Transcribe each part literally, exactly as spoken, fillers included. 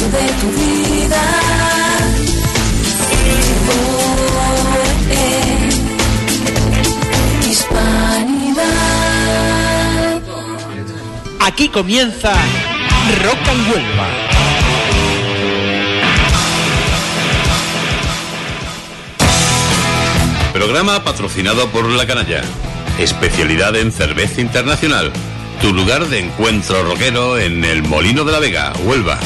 de tu vida. Oh, eh, Hispanidad. Aquí comienza Rock and Huelva. Programa patrocinado por La Canalla. Especialidad en cerveza internacional. Tu lugar de encuentro rockero en el Molino de la Vega, Huelva.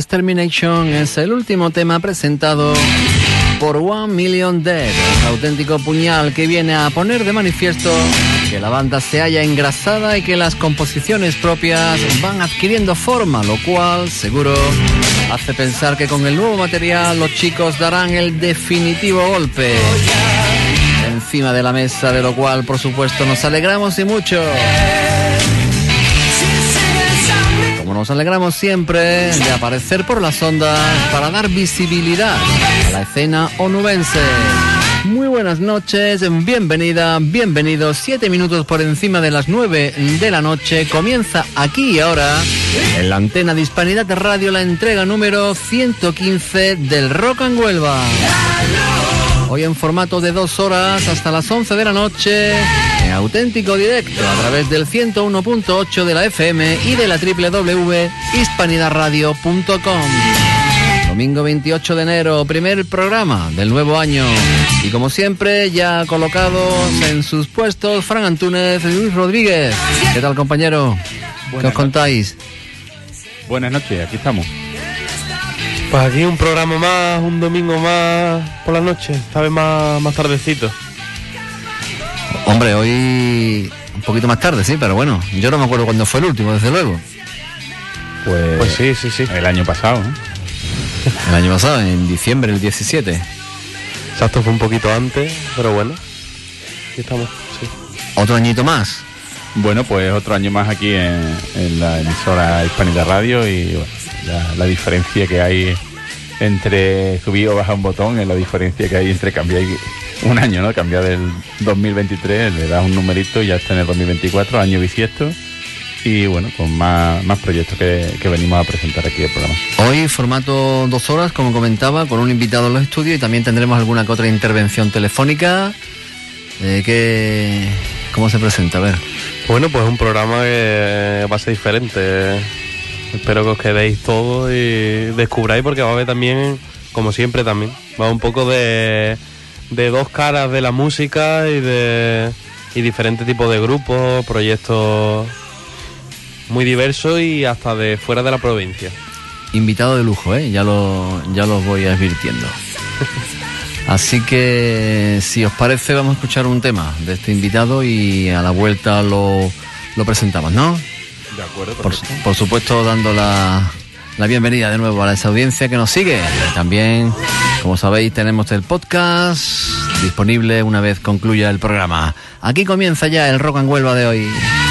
Extermination es el último tema presentado por One Million Dead, un auténtico puñal que viene a poner de manifiesto que la banda se halla engrasada y que las composiciones propias van adquiriendo forma, lo cual seguro hace pensar que con el nuevo material los chicos darán el definitivo golpe encima de la mesa, de lo cual por supuesto nos alegramos y mucho. Como nos alegramos siempre de aparecer por las ondas para dar visibilidad a la escena onubense. Muy buenas noches, bienvenida, bienvenidos. Siete minutos por encima de las nueve de la noche. Comienza aquí y ahora, en la antena de Hispanidad Radio, la entrega número ciento quince del Rock and Huelva. Hoy en formato de dos horas hasta las once de la noche, en auténtico directo a través del ciento uno punto ocho de la F M y de la doble u doble u doble u punto hispanidad radio punto com. Domingo veintiocho de enero, primer programa del nuevo año. Y como siempre, ya colocados en sus puestos, Fran Antúnez y Luis Rodríguez. ¿Qué tal, compañero? Buenas ¿Qué os contáis? Buenas noches, aquí estamos. Pues aquí un programa más, un domingo más por la noche, esta vez más, más tardecito. Hombre, hoy un poquito más tarde, sí, pero bueno, yo no me acuerdo cuándo fue el último, desde luego. Pues, pues sí, sí, sí. El año pasado, ¿no? El año pasado, en diciembre, el diecisiete. Exacto, fue un poquito antes, pero bueno, aquí estamos, sí. ¿Otro añito más? Bueno, pues otro año más aquí en, en la emisora Hispanidad Radio y bueno, la, la diferencia que hay entre subir o bajar un botón es la diferencia que hay entre cambiar un año, ¿no? Cambiar del dos mil veintitrés, le das un numerito y ya está en el dos mil veinticuatro, año bisiesto. Y bueno, con más, más proyectos que, que venimos a presentar aquí el programa. Hoy formato dos horas, como comentaba, con un invitado en los estudios y también tendremos alguna que otra intervención telefónica. Eh, que, ¿Cómo se presenta? A ver. Bueno, pues un programa que va a ser diferente. Espero que os quedéis todos y descubráis, porque va a haber también, como siempre también, va un poco de, de dos caras de la música y de y diferentes tipos de grupos, proyectos muy diversos y hasta de fuera de la provincia. Invitado de lujo, ¿eh? Ya lo, ya los voy advirtiendo. Así que, si os parece, vamos a escuchar un tema de este invitado y a la vuelta lo, lo presentamos, ¿no? De acuerdo, por, por supuesto, dando la, la bienvenida de nuevo a esa audiencia que nos sigue. También, como sabéis, tenemos el podcast disponible una vez concluya el programa. Aquí comienza ya el Rock and Huelva de hoy.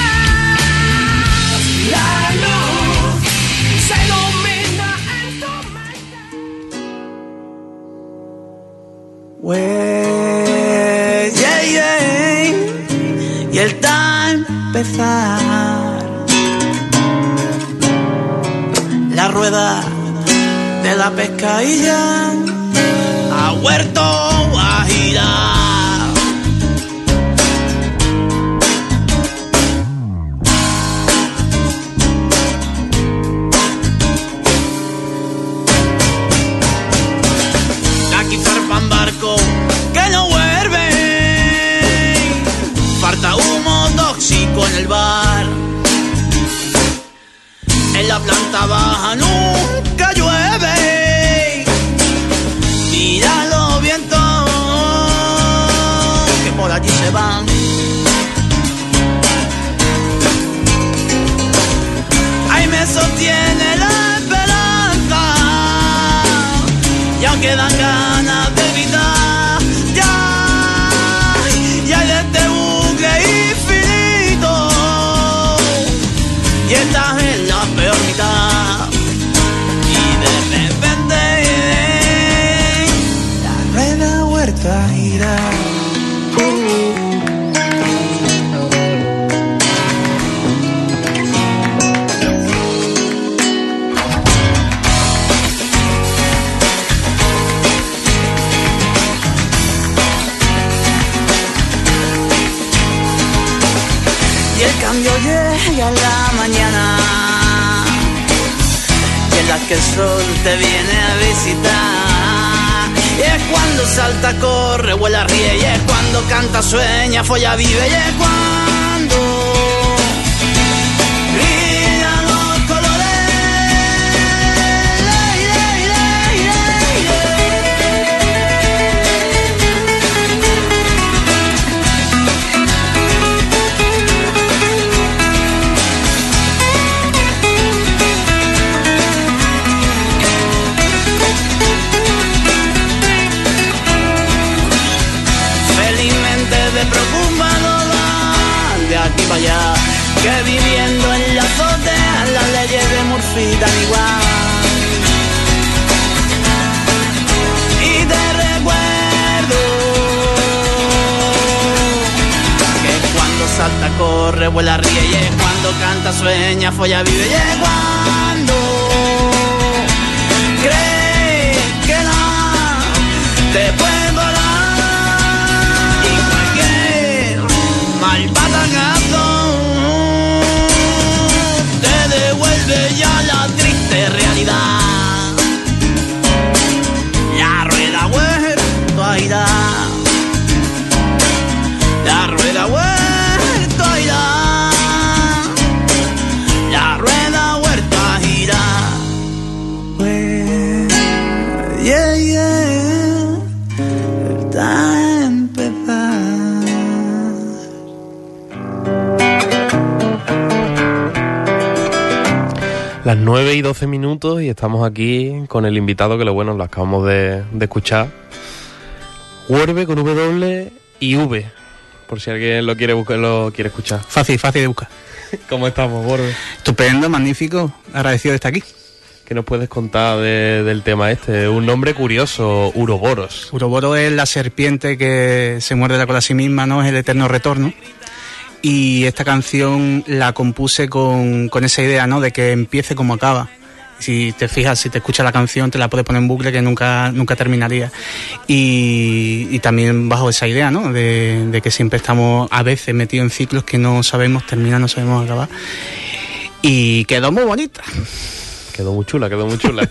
Pues, yeah, yeah, y el time empezar. La rueda de la pescadilla ha vuelto a girar. Aquí zarpan barcos que no vuelven, falta humo tóxico en el bar. En la planta baja nunca llueve, mira los vientos que por allí se van. Ahí me sostiene la esperanza, y aunque dan ganas de evitar, ya, ya hay de este bucle infinito, y estás en la peor mitad, y de repente la rueda ha vuelto a girar. Uh. Y el cambio llega en la mañana, y en la que el sol te viene a visitar. Y es cuando salta, corre, vuela, ríe, y es cuando canta, sueña, folla, vive, y es cuando brillan los colores vuela, ríe. Y es cuando canta, sueña, folla, vive. Y es cuando cree que no te puede volar. Y cualquier mal patagazo te devuelve ya la triste realidad. La rueda vuelto a girar, la rueda vuelto a girar, la rueda vuelto a girar. Well, yeah, yeah, está a empezar. Las nueve y doce minutos y estamos aquí con el invitado que lo bueno lo acabamos de, de escuchar. Huerve con W y V, por si alguien lo quiere buscar, lo quiere escuchar. Fácil, fácil de buscar. ¿Cómo estamos, Huerve? Estupendo, magnífico, agradecido de estar aquí. ¿Qué nos puedes contar de, del tema este? Un nombre curioso, Uroboros. Uroboros es la serpiente que se muerde la cola a sí misma, ¿no? Es el eterno retorno. Y esta canción la compuse con, con esa idea, ¿no? De que empiece como acaba. Si te fijas, si te escuchas la canción, te la puedes poner en bucle que nunca, nunca terminaría. Y, y también bajo esa idea, ¿no? De, de que siempre estamos a veces metidos en ciclos que no sabemos terminar, no sabemos acabar. Y quedó muy bonita. Quedó muy chula, quedó muy chula.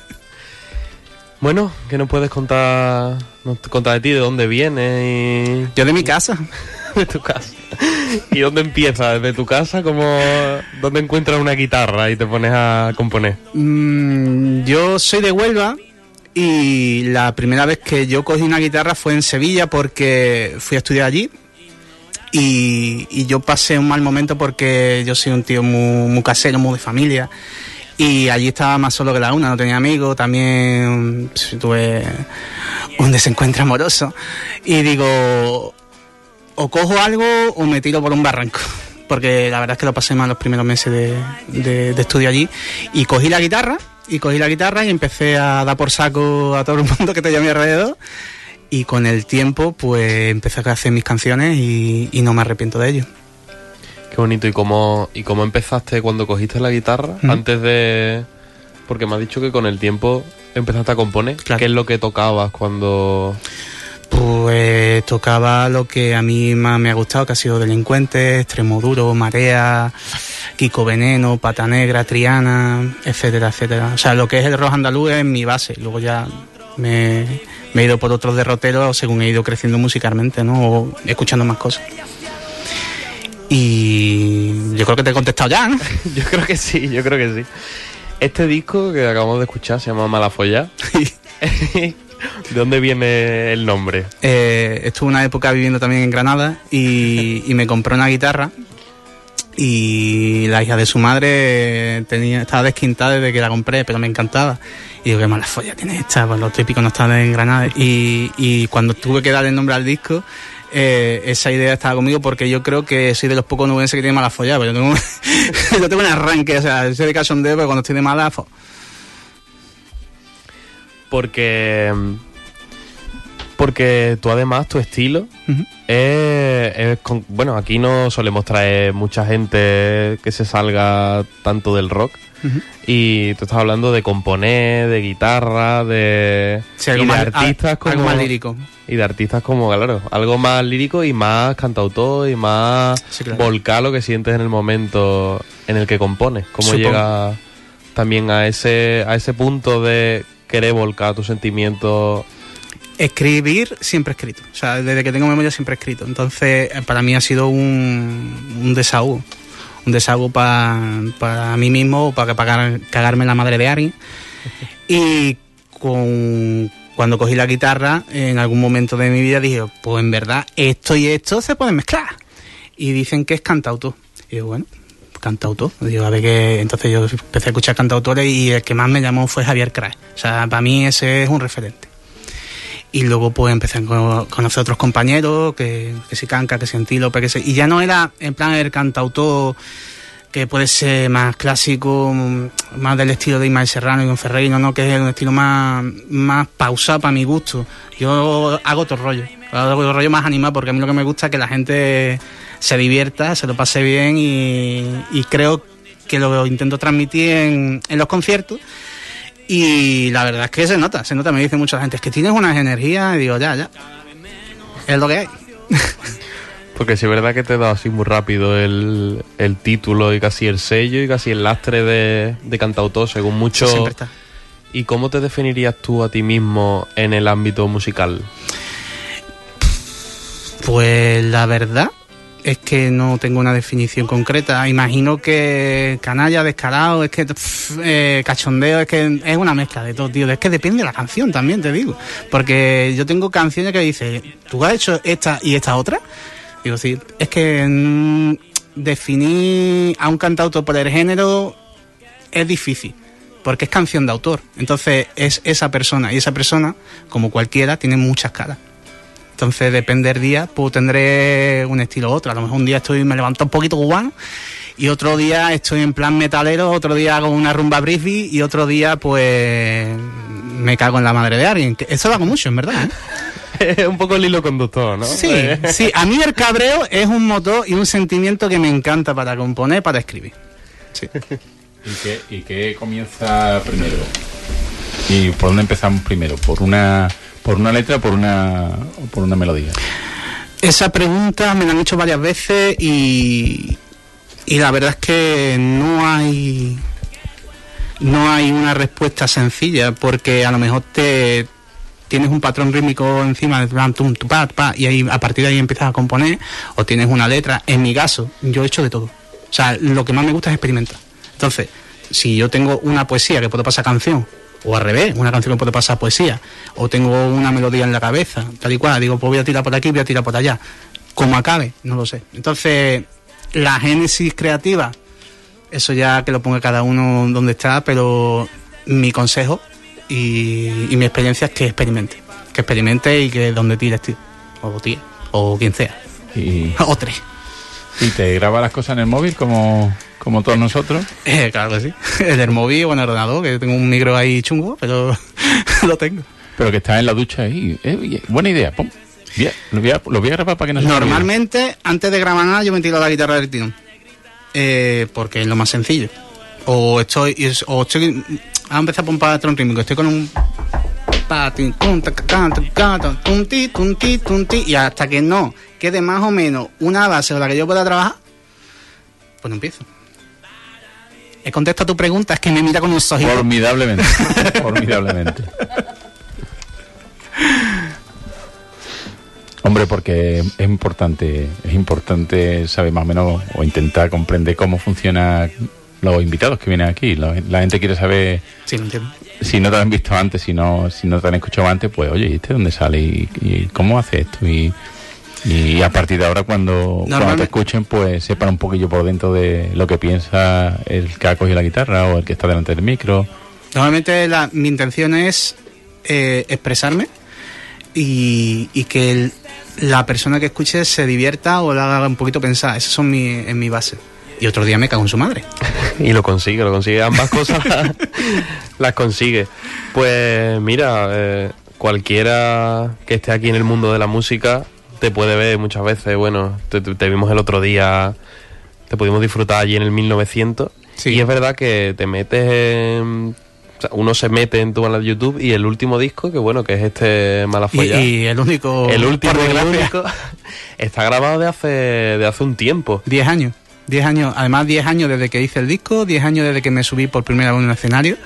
Bueno, ¿qué nos puedes contar, nos contar de ti? ¿De dónde vienes? Y... Yo de mi casa. De tu casa. ¿Y dónde empiezas? ¿Desde tu casa? ¿Cómo, ¿Dónde encuentras una guitarra y te pones a componer? Mm, yo soy de Huelva y la primera vez que yo cogí una guitarra fue en Sevilla porque fui a estudiar allí y, y yo pasé un mal momento porque yo soy un tío muy, muy casero, muy de familia. Y allí estaba más solo que la una, no tenía amigos, también tuve un desencuentro amoroso. Y digo, o cojo algo o me tiro por un barranco. Porque la verdad es que lo pasé mal los primeros meses de, de, de estudio allí. Y cogí la guitarra, y cogí la guitarra y empecé a dar por saco a todo el mundo que tenía a mi alrededor. Y con el tiempo, pues empecé a hacer mis canciones y, y no me arrepiento de ello. Qué bonito. ¿Y cómo, y cómo empezaste cuando cogiste la guitarra? ¿Mm? Antes de... Porque me has dicho que con el tiempo empezaste a componer. Claro. ¿Qué es lo que tocabas cuando...? Pues tocaba lo que a mí más me ha gustado, que ha sido Delincuentes, Extremoduro, Marea, Kiko Veneno, Pata Negra, Triana, etcétera, etcétera. O sea, lo que es el rock andaluz es mi base. Luego ya me, me he ido por otros derroteros según he ido creciendo musicalmente, ¿no? O escuchando más cosas. Y yo creo que te he contestado ya, ¿no? Yo creo que sí, yo creo que sí. Este disco que acabamos de escuchar se llama Malafollá. ¿De dónde viene el nombre? Eh, estuve una época viviendo también en Granada y, y me compré una guitarra y la hija de su madre tenía, estaba desquintada desde que la compré, pero me encantaba. Y digo, qué mala folla tiene esta, pues lo típico no está en Granada. Y, y cuando tuve que darle el nombre al disco, eh, esa idea estaba conmigo porque yo creo que soy de los pocos nubenses que tiene mala folla, pero yo tengo, yo tengo un arranque, o sea, soy de cachondeo, pero cuando estoy de mala... Fo- Porque porque tú además, tu estilo uh-huh. es, es con, bueno, aquí no solemos traer mucha gente que se salga tanto del rock uh-huh. y tú estás hablando de componer, de guitarra, de, sí, y de más, artistas algo, como algo más lírico y de artistas como, claro, algo más lírico y más cantautor y más sí, claro. volcar lo que sientes en el momento en el que compones. ¿Cómo Supongo. llega también a ese a ese punto de querer volcar tus sentimientos? Escribir siempre he escrito, o sea, desde que tengo memoria siempre he escrito, entonces para mí ha sido un, un desahogo, un desahogo para para mí mismo, para, para cagarme la madre de alguien. Y con, cuando cogí la guitarra, en algún momento de mi vida dije, pues en verdad esto y esto se pueden mezclar, y dicen que es cantautor, y digo, bueno, cantautor, digo, a ver qué. Entonces yo empecé a escuchar cantautores y el que más me llamó fue Javier Crae. O sea, para mí ese es un referente. Y luego pues empecé a conocer a otros compañeros, que, que si Canca, que si Antílope, que si... Y ya no era en plan el cantautor que puede ser más clásico, más del estilo de Ismael Serrano y Don Ferreiro, ¿no? Que es un estilo más, más pausado para mi gusto. Yo hago otro rollo. Algo rollo más animado, porque a mí lo que me gusta es que la gente se divierta, se lo pase bien y, y creo que lo intento transmitir en, en los conciertos. Y la verdad es que se nota, se nota, me dice mucha gente, es que tienes unas energías, y digo, ya, ya, es lo que hay. Porque si es verdad que te he dado así muy rápido el, el título y casi el sello y casi el lastre de, de cantautor, según mucho. Sí, siempre está. ¿Y cómo te definirías tú a ti mismo en el ámbito musical? Pues la verdad es que no tengo una definición concreta. Imagino que canalla, descarado, es que pff, eh, cachondeo, es que es una mezcla de todo, tío. Es que depende de la canción también, te digo. Porque yo tengo canciones que dicen, ¿tú has hecho esta y esta otra? Digo, sí, es que mmm, definir a un cantautor por el género es difícil. Porque es canción de autor. Entonces es esa persona. Y esa persona, como cualquiera, tiene muchas caras. Entonces, depende del día, pues tendré un estilo u otro. A lo mejor un día estoy me levanto un poquito cubano y otro día estoy en plan metalero, otro día hago una rumba briefy y otro día, pues, me cago en la madre de alguien. Eso lo hago mucho, en verdad, ¿eh? Es un poco el hilo conductor, ¿no? Sí, sí. A mí el cabreo es un motor y un sentimiento que me encanta para componer, para escribir. Sí. ¿Y qué, y qué comienza primero? ¿Y por dónde empezamos primero? ¿Por una por una letra o por una, por una melodía? Esa pregunta me la han hecho varias veces y, y la verdad es que no hay no hay una respuesta sencilla, porque a lo mejor te tienes un patrón rítmico encima de plan, tum, tu, pa, pa, y ahí, a partir de ahí empiezas a componer, o tienes una letra. En mi caso, yo he hecho de todo. O sea, lo que más me gusta es experimentar. Entonces, si yo tengo una poesía que puedo pasar canción, o al revés, una canción que puede pasar poesía, o tengo una melodía en la cabeza, tal y cual, digo, pues voy a tirar por aquí, voy a tirar por allá. Como acabe, no lo sé. Entonces, la génesis creativa, eso ya que lo ponga cada uno donde está, pero mi consejo y, y mi experiencia es que experimente. Que experimente y que donde tires, tío. O tía, o quien sea. Y, o tres. ¿Y te graba las cosas en el móvil como, como todos nosotros? Eh, claro que sí. En el móvil o en el ordenador, que tengo un micro ahí chungo, pero lo tengo. Pero que estás en la ducha ahí. Eh, buena idea. Pum. Bien, lo, voy a, lo voy a grabar para que no se me olvide. Normalmente, antes de grabar nada, yo me tiro la guitarra del tirón. Eh, porque es lo más sencillo. O estoy... O estoy a empezar por un patrón rítmico. Estoy con un... patín, tum, tacacán, tacacán, tum, ti, tum, ti, tum, ti, y hasta que no quede más o menos una base con la que yo pueda trabajar, pues no empiezo. He contestado a tu pregunta, es que me mira con unos ojitos. Formidablemente. Formidablemente. Hombre, porque es importante, es importante saber más o menos o intentar comprender cómo funcionan los invitados que vienen aquí. La, la gente quiere saber. Sí, lo entiendo. Si no te han visto antes, si no, si no te han escuchado antes, pues oye, ¿y este dónde sale? ¿Y, y cómo hace esto? Y, y a partir de ahora, cuando, cuando te escuchen, pues sepan un poquillo por dentro de lo que piensa el que ha cogido la guitarra o el que está delante del micro. Normalmente la, mi intención es eh, expresarme y, y que el, la persona que escuche se divierta o la haga un poquito pensar. Esas son mi, en mi base. Y otro día me cago en su madre. Y lo consigue, lo consigue. Ambas cosas las, las consigue. Pues mira, eh, cualquiera que esté aquí en el mundo de la música te puede ver muchas veces. Bueno, te, te, te vimos el otro día, te pudimos disfrutar allí en el mil novecientos. Sí. Y es verdad que te metes en... O sea, uno se mete en tu canal de YouTube y el último disco, que bueno, que es este Malafolla. Y, y el único... El último, el único, está grabado de hace, de hace un tiempo. Diez años. Diez años, además diez años desde que hice el disco, diez años desde que me subí por primera vez en un escenario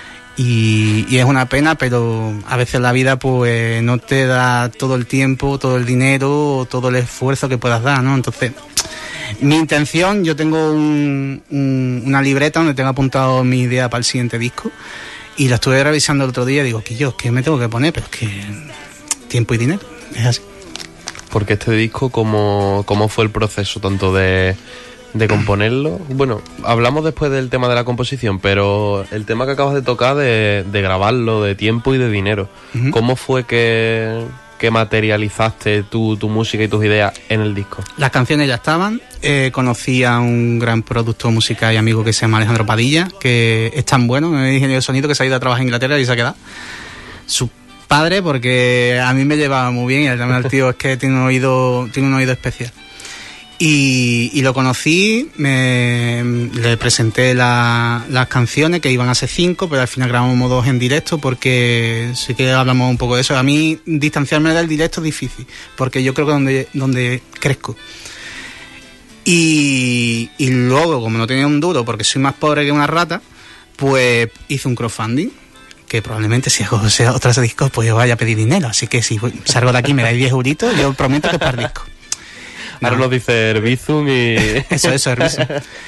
y, y es una pena, pero a veces la vida pues no te da todo el tiempo, todo el dinero o todo el esfuerzo que puedas dar, ¿no? Entonces, mi intención, yo tengo un, un, una libreta donde tengo apuntado mi idea para el siguiente disco y la estuve revisando el otro día y digo, que yo, ¿qué me tengo que poner? Pero es que tiempo y dinero, es así. Porque este disco, ¿cómo, cómo fue el proceso tanto de... de componerlo? Bueno, hablamos después del tema de la composición, pero el tema que acabas de tocar de, de grabarlo, de tiempo y de dinero, uh-huh. ¿Cómo fue que, que materializaste tu, tu música y tus ideas en el disco? Las canciones ya estaban, eh, conocí a un gran productor musical y amigo que se llama Alejandro Padilla, que es tan bueno, es ingeniero de sonido, que se ha ido a trabajar en Inglaterra y se ha quedado. Su padre, porque a mí me llevaba muy bien y además el tío es que tiene un oído, tiene un oído especial. Y, y lo conocí, me, le presenté la, las canciones, que iban a ser cinco, pero al final grabamos dos en directo, porque sí que hablamos un poco de eso. A mí distanciarme del directo es difícil, porque yo creo que donde, donde crezco. Y, y luego, como no tenía un duro, porque soy más pobre que una rata, pues hice un crowdfunding, que probablemente si hago otros discos, pues yo vaya a pedir dinero. Así que si salgo de aquí y me dais diez euritos, yo prometo que es para el disco. Ahora No. nos dice Herbizum y... Eso, eso, Herbizum.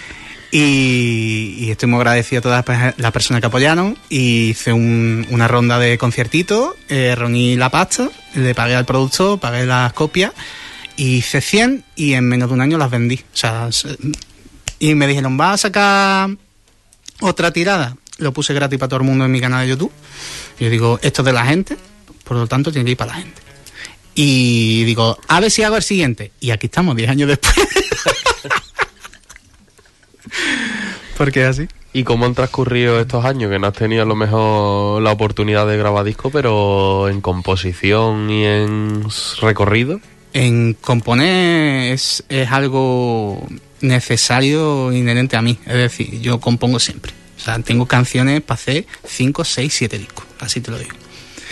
Y, y estoy muy agradecido a todas las personas que apoyaron. Y hice un, una ronda de conciertitos, eh, reuní la pasta, le pagué al productor, pagué las copias, y hice cien y en menos de un año las vendí. O sea, y me dijeron, ¿vas a sacar otra tirada? Lo puse gratis para todo el mundo en mi canal de YouTube. Y yo digo, esto es de la gente, por lo tanto tiene que ir para la gente. Y digo, a ver si hago el siguiente. Y aquí estamos, diez años después. ¿Por qué así? ¿Y cómo han transcurrido estos años? Que no has tenido a lo mejor la oportunidad de grabar disco, pero en composición y en recorrido. En componer es, es algo necesario, inherente a mí. Es decir, yo compongo siempre. O sea, tengo canciones para hacer cinco, seis, siete discos. Así te lo digo.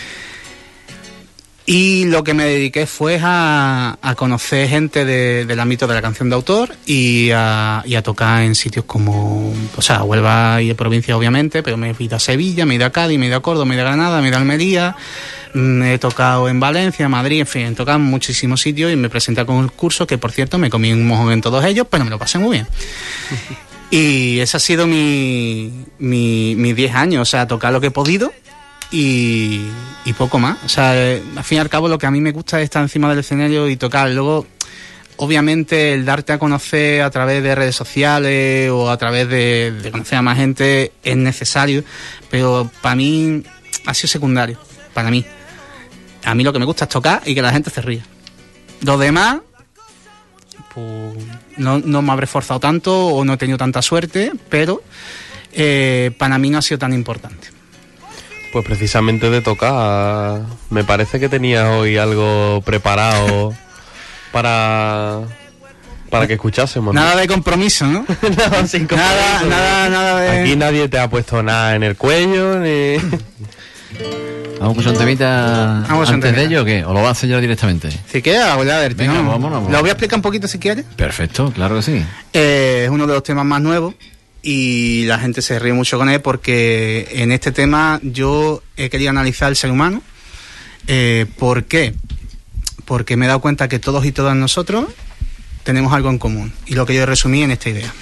Y lo que me dediqué fue a, a conocer gente de, del ámbito de la canción de autor y a, y a tocar en sitios como, o sea, Huelva y de provincia obviamente, pero me he ido a Sevilla, me he ido a Cádiz, me he ido a Córdoba, me he ido a Granada, me he ido a Almería, me he tocado en Valencia, Madrid, en fin, he tocado en muchísimos sitios y me presenté con el curso, que por cierto me comí un mojón en todos ellos, pero me lo pasé muy bien. Y ese ha sido mi, mi, mis diez años, o sea, tocar lo que he podido. Y, y poco más. O sea, eh, al fin y al cabo lo que a mí me gusta es estar encima del escenario y tocar. Luego, obviamente, el darte a conocer a través de redes sociales o a través de, de conocer a más gente es necesario, pero para mí ha sido secundario. Para mí. A mí lo que me gusta es tocar y que la gente se ría. Lo demás, pues no, no me habré esforzado tanto o no he tenido tanta suerte, pero eh, para mí no ha sido tan importante. Pues precisamente de tocar, me parece que tenías hoy algo preparado para para que escuchásemos, ¿no? Nada de compromiso, ¿no? No, sin compromiso. Nada, nada, nada de... Aquí nadie te ha puesto nada en el cuello, ni... ¿Vamos a escuchar un temita Vamos a antes un temita. de ello o qué? ¿O lo vas a hacer ya directamente? Si quieres, a ver, Venga, ¿no? vámonos, vámonos. Lo voy a explicar un poquito si quieres. Perfecto, claro que sí. Eh, es uno de los temas más nuevos y la gente se ríe mucho con él porque en este tema yo he querido analizar el ser humano. Eh, ¿Por qué? Porque me he dado cuenta que todos y todas nosotros tenemos algo en común y lo que yo resumí en esta idea.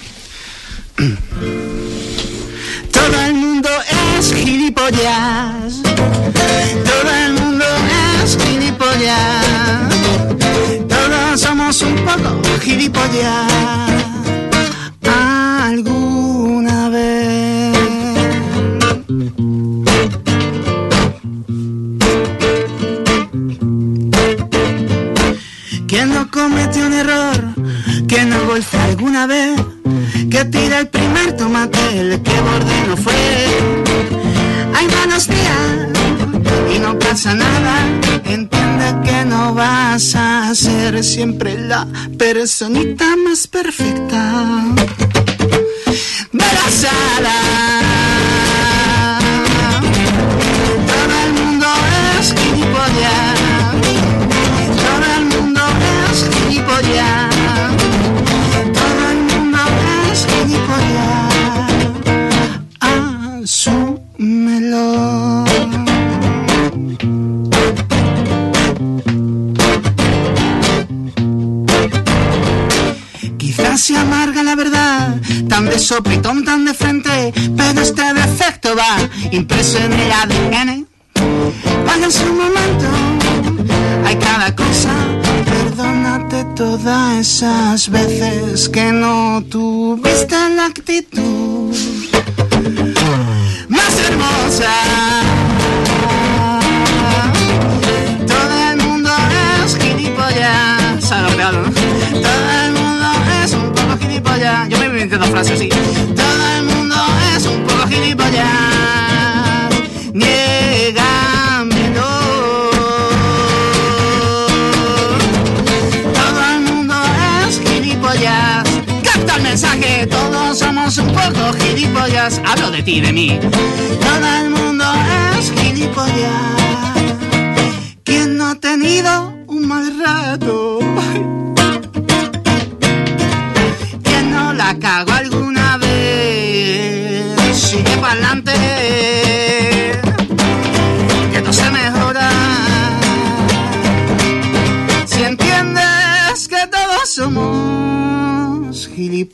Todo el mundo es gilipollas. Todo el mundo es gilipollas. Todos somos un poco gilipollas. Alguna vez. ¿Quién no cometió un error? ¿Quién no golfea alguna vez? Que tira el primer tomate, el que borde no fue. Hay malos días y no pasa nada. Entiende que no vas a ser siempre la personita más perfecta de la sala. Todo el mundo es gilipollas. Todo el mundo es gilipollas. Todo el mundo es gilipollas. Asúmelo. Quizás se amarga la verdad, tan de sopetón, tan de frente, pero este defecto va impreso en el A D N. Vaya en su momento, hay cada cosa. Perdónate todas esas veces que no tuviste la actitud más hermosa. Todo el mundo es gilipollas. ¿Sabes lo que hablo, no? Todo el mundo es un poco gilipollas. Yo me inventé dos frases así. Todo el mundo es un poco gilipollas. Niégamelo. hablo de ti y de mí. Todo el mundo es gilipollas. ¿Quién no ha tenido un mal rato? ¿Quién no la cagó alguna vez? Sigue para adelante, que no se mejora. Si entiendes que todos somos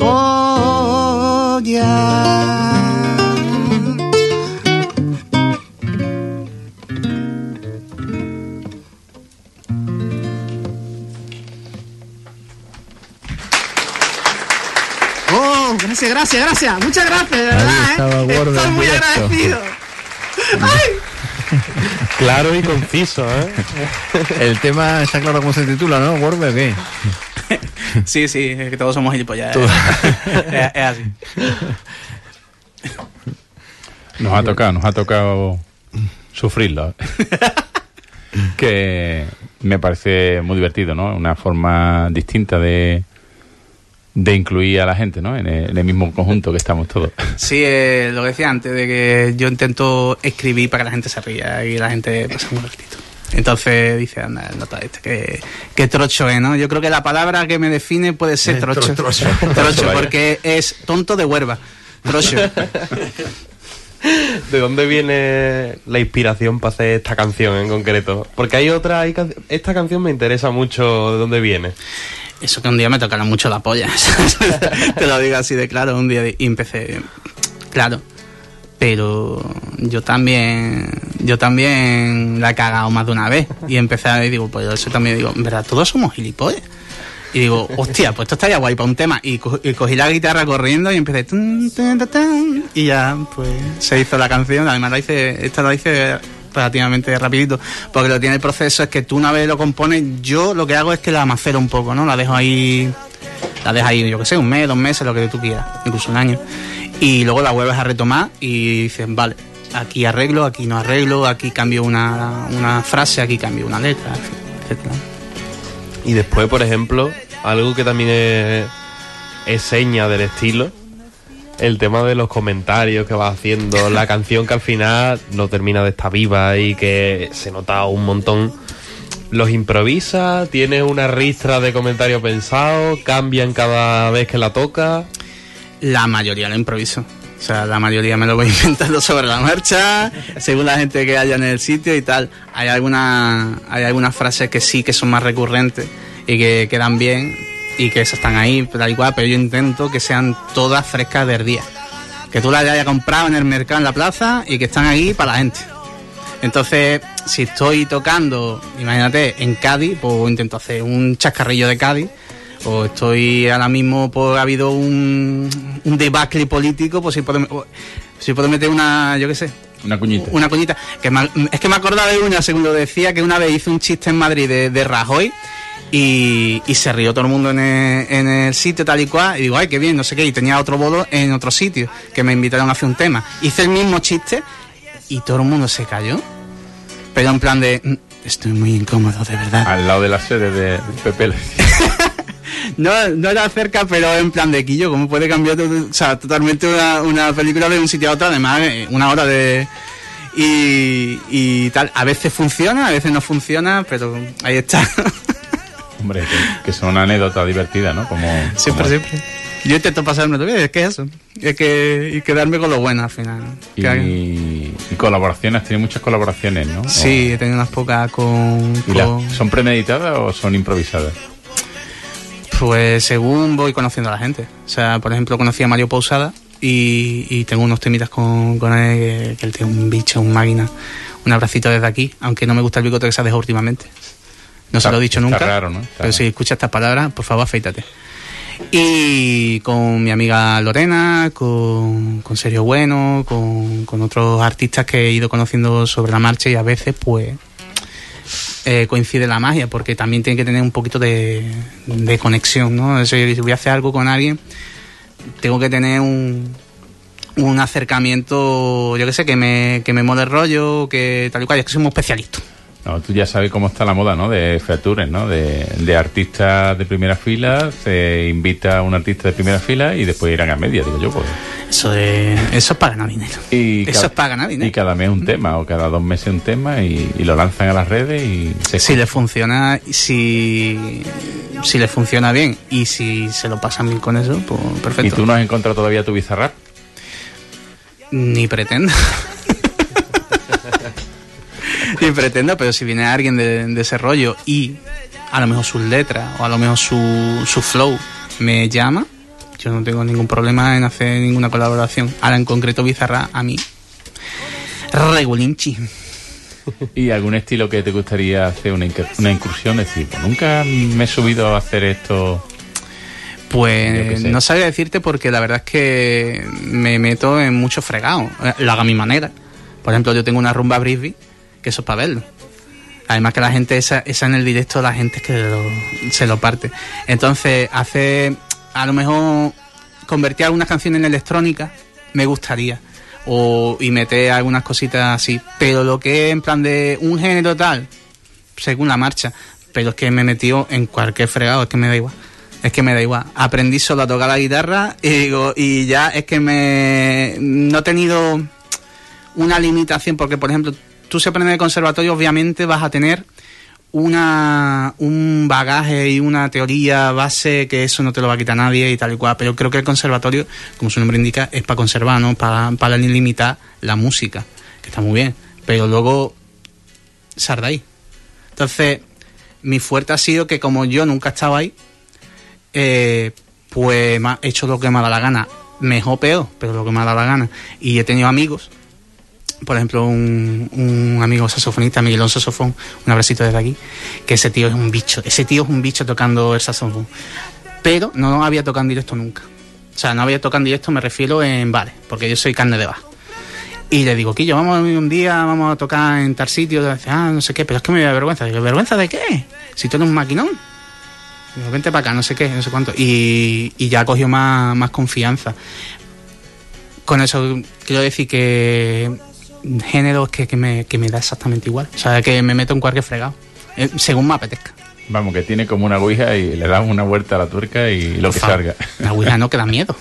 gilipollas. Oh, gracias, gracias, gracias. Muchas gracias, de verdad, ¿eh? Estoy muy agradecido. ¡Ay! Claro y conciso, ¿eh? El tema está claro cómo se titula, ¿no? ¿Worbe o qué? Sí, sí, es que todos somos gilipollas. Es, es así. Nos ha tocado, nos ha tocado sufrirlo. Que me parece muy divertido, ¿no? Una forma distinta de, de incluir a la gente, ¿no? En el, en el mismo conjunto que estamos todos. Sí, eh, lo que decía antes, de que yo intento escribir para que la gente se ría y la gente pase un ratito. Entonces dice, anda, nota este, que, que trocho es, ¿no? Yo creo que la palabra que me define puede ser trocho. Trocho, trocho porque es tonto de Huelva. Trocho. ¿De dónde viene la inspiración para hacer esta canción en concreto? Porque hay otra, hay can... esta canción me interesa mucho de dónde viene. Eso que un día me tocaron mucho la polla. Te lo digo así de claro, un día y empecé, claro. Pero yo también, yo también la he cagado más de una vez. Y empecé a, y digo, pues eso también digo, en verdad, todos somos gilipollas. Y digo, hostia, pues esto estaría guay para un tema. Y, co y cogí la guitarra corriendo y empecé, tun, tun, tun, tun, y ya, pues, se hizo la canción. Además la hice, esta la hice relativamente rapidito, porque lo que tiene el proceso es que tú una vez lo compones, yo lo que hago es que la macero un poco, ¿no? La dejo ahí, la dejo ahí, yo qué sé, un mes, dos meses, lo que tú quieras, incluso un año. Y luego la vuelves a retomar y dices, vale, aquí arreglo, aquí no arreglo, aquí cambio una, una frase, aquí cambio una letra, etcétera. Y después, por ejemplo, algo que también es, es seña del estilo, el tema de los comentarios que vas haciendo, la canción que al final no termina de estar viva y que se nota un montón. ¿Los improvisa? ¿Tienes una ristra de comentarios pensados? ¿Cambian cada vez que la toca? La mayoría lo improviso. O sea, la mayoría me lo voy inventando sobre la marcha, según la gente que haya en el sitio y tal. Hay algunas hay algunas frases que sí que son más recurrentes y que quedan bien y que esas están ahí, tal y cual, pero yo intento que sean todas frescas del día. Que tú las hayas comprado en el mercado, en la plaza, y que están ahí para la gente. Entonces, si estoy tocando, imagínate, en Cádiz, pues intento hacer un chascarrillo de Cádiz. O estoy ahora mismo, pues ha habido un, un debacle político, pues si puedo, si puedo meter una, yo qué sé. Una cuñita. Una cuñita. Que me, es que me acordaba de una, según lo decía, que una vez hice un chiste en Madrid de, de Rajoy y, y se rió todo el mundo en el, en el sitio tal y cual. Y digo, ay, qué bien, no sé qué. Y tenía otro bolo en otro sitio, que me invitaron a hacer un tema. Hice el mismo chiste y todo el mundo se cayó. Pero en plan de, estoy muy incómodo, de verdad. Al lado de la sede de Pepe. No, no era cerca, pero en plan de Quillo, ¿cómo puede cambiar todo, o sea, totalmente una, una película de un sitio a otro? Además, una hora de... Y, y tal, a veces funciona, a veces no funciona, pero ahí está. Hombre, que, que son anécdotas divertidas, ¿no? Como, siempre, como... siempre. Yo intento pasarme todo bien, es que es eso. Es que y quedarme con lo bueno al final. Y, y colaboraciones, tiene muchas colaboraciones, ¿no? Sí, o... he tenido unas pocas con... ¿Y con... La, ¿Son premeditadas o son improvisadas? Pues según voy conociendo a la gente. O sea, por ejemplo, conocí a Mario Pousada y, y tengo unos temitas con, con él, que él tiene un bicho, un máquina. Un abracito desde aquí, aunque no me gusta el bigote que se ha dejado últimamente. No está, se lo he dicho está nunca. Raro, ¿no? Está pero raro. Si escuchas estas palabras, por favor, afeítate. Y con mi amiga Lorena, con, con Sergio Bueno, con, con otros artistas que he ido conociendo sobre la marcha y a veces, pues... Eh, coincide la magia, porque también tiene que tener un poquito de, de conexión, ¿no? Si voy a hacer algo con alguien, tengo que tener un, un acercamiento, yo que sé, que me, que me mole el rollo, que tal y cual, es que soy muy especialista. No, tú ya sabes cómo está la moda, ¿no? De features, ¿no? De, de artistas de primera fila, se invita a un artista de primera fila y después irán a media, digo yo, pues. Eso es, eso es para ganar dinero. Y eso cada, es para ganar dinero. Y cada mes un tema, o cada dos meses un tema, y, y lo lanzan a las redes y se si le funciona, si, si le funciona bien y si se lo pasan bien con eso, pues perfecto. ¿Y tú no has encontrado todavía tu Bizarrap? Ni pretendo. Ni pretendo, pero si viene alguien de, de ese rollo y a lo mejor sus letras o a lo mejor su, su flow me llama, yo no tengo ningún problema en hacer ninguna colaboración. Ahora en concreto Bizarrap a mí regulinchi. ¿Y algún estilo que te gustaría hacer una, inc- una incursión? Es decir, pues nunca me he subido a hacer esto. Pues no sabría decirte, porque la verdad es que me meto en muchos fregados. Lo hago a mi manera. Por ejemplo, yo tengo una rumba Brisby, que eso es para verlo. Además que la gente, esa, esa en el directo, la gente es que lo, se lo parte. Entonces, hace, a lo mejor, convertir algunas canciones en electrónica, me gustaría. O, y meter algunas cositas así. Pero lo que es en plan de un género tal, según la marcha. Pero es que me he metido en cualquier fregado, es que me da igual. Es que me da igual. Aprendí solo a tocar la guitarra y, digo, y ya es que me no he tenido una limitación, porque por ejemplo, tú si aprendes en el conservatorio, obviamente vas a tener una un bagaje y una teoría base, que eso no te lo va a quitar nadie y tal y cual. Pero creo que el conservatorio, como su nombre indica, es para conservar, ¿no? Para, para limitar la música, que está muy bien. Pero luego, sal de ahí. Entonces, mi fuerte ha sido que como yo nunca estaba ahí, eh, pues me he hecho lo que me ha dado la gana. Mejor o peor, pero lo que me ha dado la gana. Y he tenido amigos, por ejemplo, un, un amigo saxofonista, Miguelón Saxofón, un abracito desde aquí, que ese tío es un bicho, ese tío es un bicho tocando el saxofón. Pero no había tocado en directo nunca. O sea, no había tocado en directo, me refiero en bares, porque yo soy carne de bar. Y le digo, Quillo, vamos un día, vamos a tocar en tal sitio. Dice, ah, no sé qué, pero es que me da vergüenza. Digo, ¿vergüenza de qué? Si tú eres un maquinón. Digo, vente para acá, no sé qué, no sé cuánto. Y, y ya cogió más, más confianza. Con eso quiero decir que género es que, que, me, que me da exactamente igual. O sea, que me meto en cualquier fregado, eh, según me apetezca. Vamos, que tiene como una ouija y le das una vuelta a la tuerca y lo Por que favor. salga. La ouija no, que da miedo.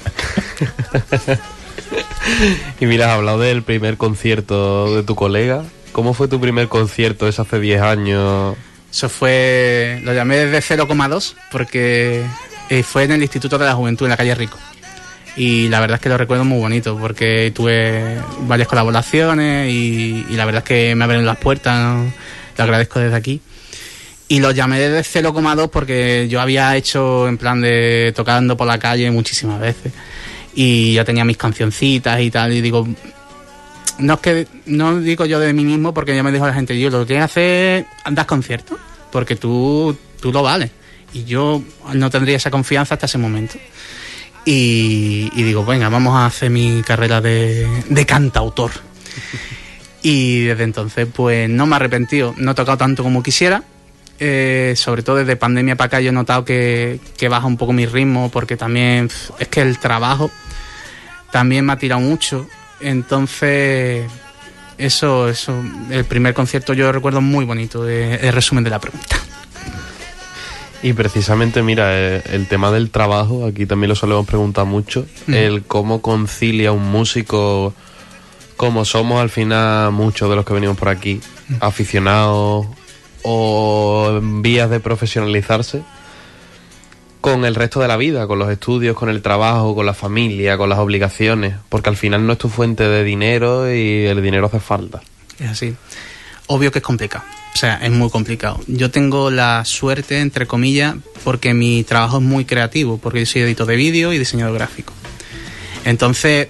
Y mira, has hablado del primer concierto de tu colega. ¿Cómo fue tu primer concierto? ¿Es hace diez años? Eso fue, lo llamé desde cero coma dos porque eh, fue en el Instituto de la Juventud, en la calle Rico. Y la verdad es que lo recuerdo muy bonito, porque tuve varias colaboraciones y, y la verdad es que me abrieron las puertas, ¿no? Lo agradezco desde aquí. Y lo llamé desde cero coma dos porque yo había hecho en plan de tocando por la calle muchísimas veces. Y ya tenía mis cancioncitas y tal, y digo, no es que, no digo yo de mí mismo, porque ya me dijo la gente, yo lo que tienes que hacer es dar conciertos, porque tú, tú lo vales. Y yo no tendría esa confianza hasta ese momento. Y, y digo, venga, vamos a hacer mi carrera de, de cantautor. Y desde entonces, pues no me he arrepentido, no he tocado tanto como quisiera. Eh, sobre todo desde pandemia para acá yo he notado que, que baja un poco mi ritmo, porque también pff, es que el trabajo también me ha tirado mucho. Entonces eso, eso el primer concierto yo recuerdo muy bonito, eh, el resumen de la pregunta. Y precisamente, mira, eh, el tema del trabajo, aquí también lo solemos preguntar mucho, mm. el cómo concilia un músico, como somos al final muchos de los que venimos por aquí, mm. aficionados o en vías de profesionalizarse, con el resto de la vida, con los estudios, con el trabajo, con la familia, con las obligaciones, porque al final no es tu fuente de dinero y el dinero hace falta. Es así. Obvio que es complicado, o sea, es muy complicado. Yo tengo la suerte, entre comillas, porque mi trabajo es muy creativo, porque yo soy editor de vídeo y diseñador gráfico. Entonces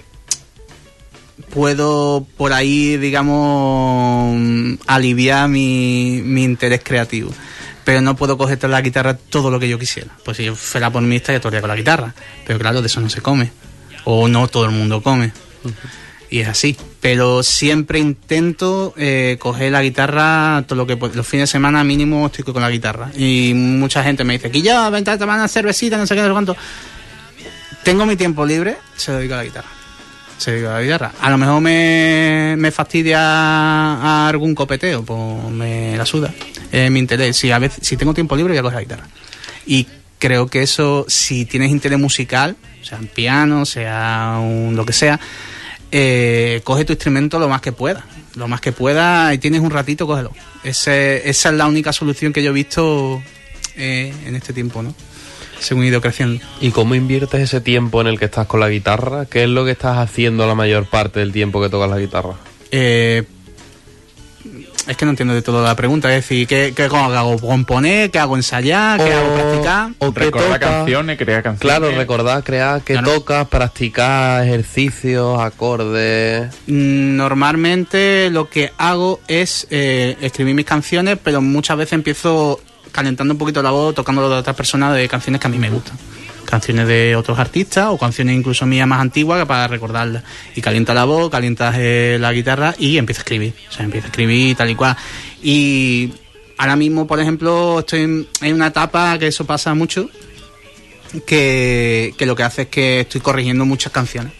puedo por ahí, digamos, aliviar mi, mi interés creativo, pero no puedo coger la guitarra todo lo que yo quisiera. Pues si yo fuera por mí estaría todo el día con la guitarra, pero claro, de eso no se come, o no todo el mundo come. Uh-huh. Y es así, pero siempre intento eh, coger la guitarra todo lo que puedo. Los fines de semana mínimo estoy con la guitarra, y mucha gente me dice que ya, vente a tomar una cervecita, no sé qué, no sé cuánto. Tengo mi tiempo libre, se lo dedico a la guitarra. Se dedica a la guitarra. A lo mejor me, me fastidia a algún copeteo, pues me la suda. Es mi interés. Si, a veces, si tengo tiempo libre, voy a coger la guitarra. Y creo que eso, si tienes interés musical, sea un piano, sea un lo que sea, eh, coge tu instrumento lo más que pueda. Lo más que pueda y tienes un ratito, cógelo. Ese, esa es la única solución que yo he visto eh, en este tiempo, ¿no? Según he ido creciendo. ¿Y cómo inviertes ese tiempo en el que estás con la guitarra? ¿Qué es lo que estás haciendo la mayor parte del tiempo que tocas la guitarra? Eh, es que no entiendo de todo la pregunta. Es decir, ¿qué, qué hago? ¿Componer? ¿Qué hago? ¿Ensayar? ¿Qué O- hago? ¿Practicar? ¿O qué Recordar tocas? canciones, crear canciones. Claro, recordar, crear, qué No, no. tocas, practicar ejercicios, acordes. Mm, Normalmente lo que hago es eh, escribir mis canciones, pero muchas veces empiezo calentando un poquito la voz, tocando de otras personas de canciones que a mí me gustan. Canciones de otros artistas o canciones incluso mías más antiguas para recordarlas. Y calienta la voz, calientas eh, la guitarra y empiezo a escribir. O sea, empiezo a escribir tal y cual. Y ahora mismo, por ejemplo, estoy en, en una etapa que eso pasa mucho, que, que lo que hace es que estoy corrigiendo muchas canciones.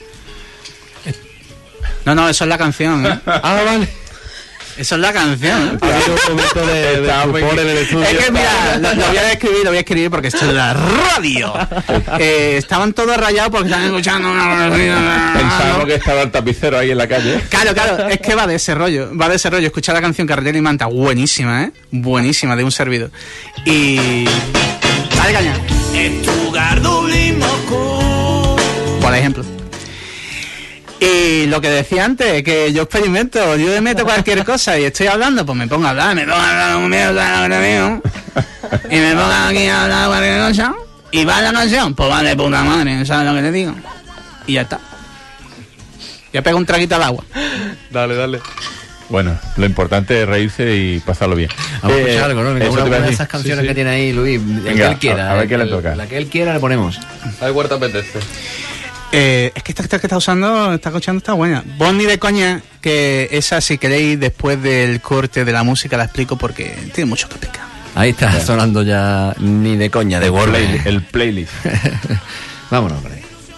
No, no, eso es la canción, ¿eh? Ah, vale. Eso es la canción. Ha habido un momento de, de Estaba estupor en el estudio. Es que mira, lo, lo voy a describir, lo voy a escribir porque esto es la radio. Eh, estaban todos rayados porque estaban escuchando una... Pensábamos que estaba el tapicero ahí en la calle. Claro, claro, es que va de ese rollo, va de ese rollo. Escuchar la canción Carretera y Manta, buenísima, ¿eh? Buenísima, de un servidor. Y... Dale caña. Por ejemplo. Y lo que decía antes, que yo experimento, yo me meto cualquier cosa y estoy hablando, pues me pongo a hablar, me pongo a hablar con mierda, ahora mismo, y me pongo aquí a hablar cualquier cosa, y va la canción, pues vale puta madre, ¿sabes lo que te digo? Y ya está. Ya pego un traguito al agua. Dale, dale. Bueno, lo importante es reírse y pasarlo bien. Vamos a Eh, escuchar algo, ¿no? Venga, eso una, te iba a una de decir. esas canciones Sí, sí. que tiene ahí Luis, la que Venga, él quiera. a- a ver qué le el- toca. La que él quiera le ponemos. ¿A qué te apetece? Eh, es que esta, esta que está usando, está escuchando, está buena. Bonnie de coña, que esa si queréis después del corte de la música la explico porque tiene mucho que explicar. Ahí está sonando ya ni de coña, de El, Word. play- el playlist. Vámonos por ahí.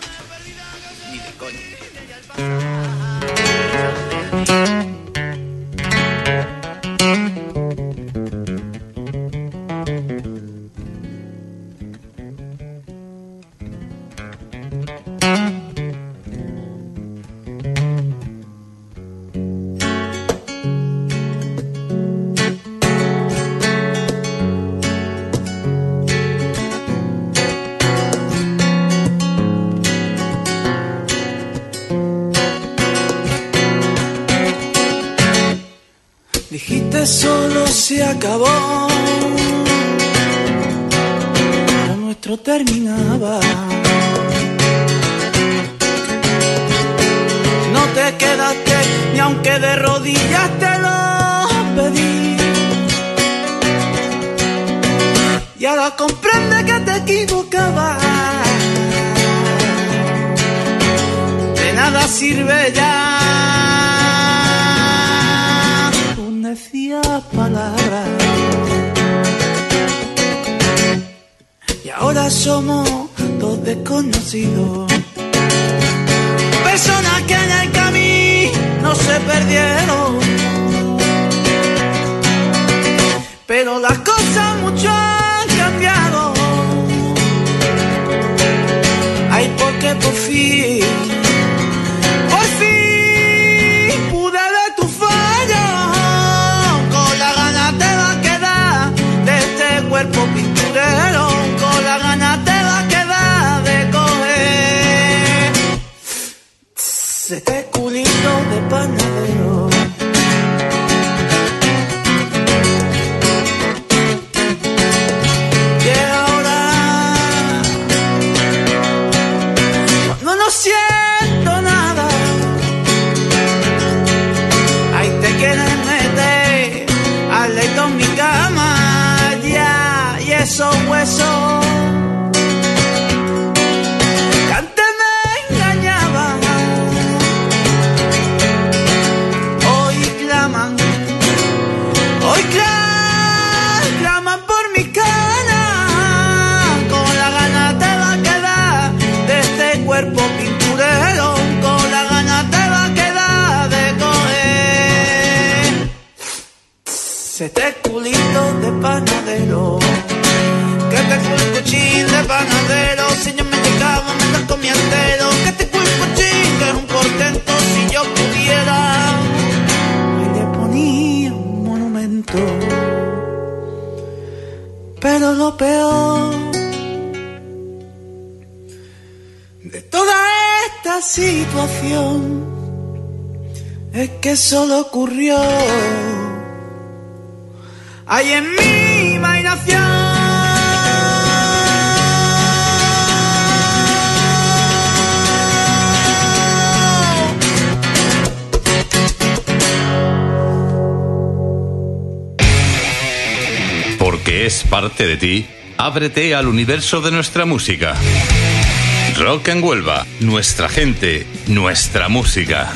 Dijiste solo se acabó, lo nuestro terminaba. No te quedaste ni aunque de rodillas te lo pedí. Y ahora comprende que te equivocabas. De nada sirve ya decía palabras. Y ahora somos dos desconocidos, personas que en el camino se perdieron. Pero las cosas mucho han cambiado. Ay, porque por fin, por fin pude ver tu fallo. Cuerpo pinturero, con la gana te va a quedar de coger este culito de panadero. Y ahora, cuando no siento nada, ahí te quieres meter al leito en mi cama. Y esos huesos que antes me engañaban, hoy claman, hoy cla- claman por mi cana. Con la gana te va a quedar de este cuerpo pinturero, con la gana te va a quedar de coger este culito de panadero. Que te cuelgo chin de panadero. Si yo me llegaba me lo comía entero. Que te cuelgo chin, que es un portento. Si yo pudiera, ahí le ponía un monumento. Pero lo peor de toda esta situación es que solo ocurrió ahí en mi imaginación. Porque es parte de ti, ábrete al universo de nuestra música. Rock en Huelva, nuestra gente, nuestra música.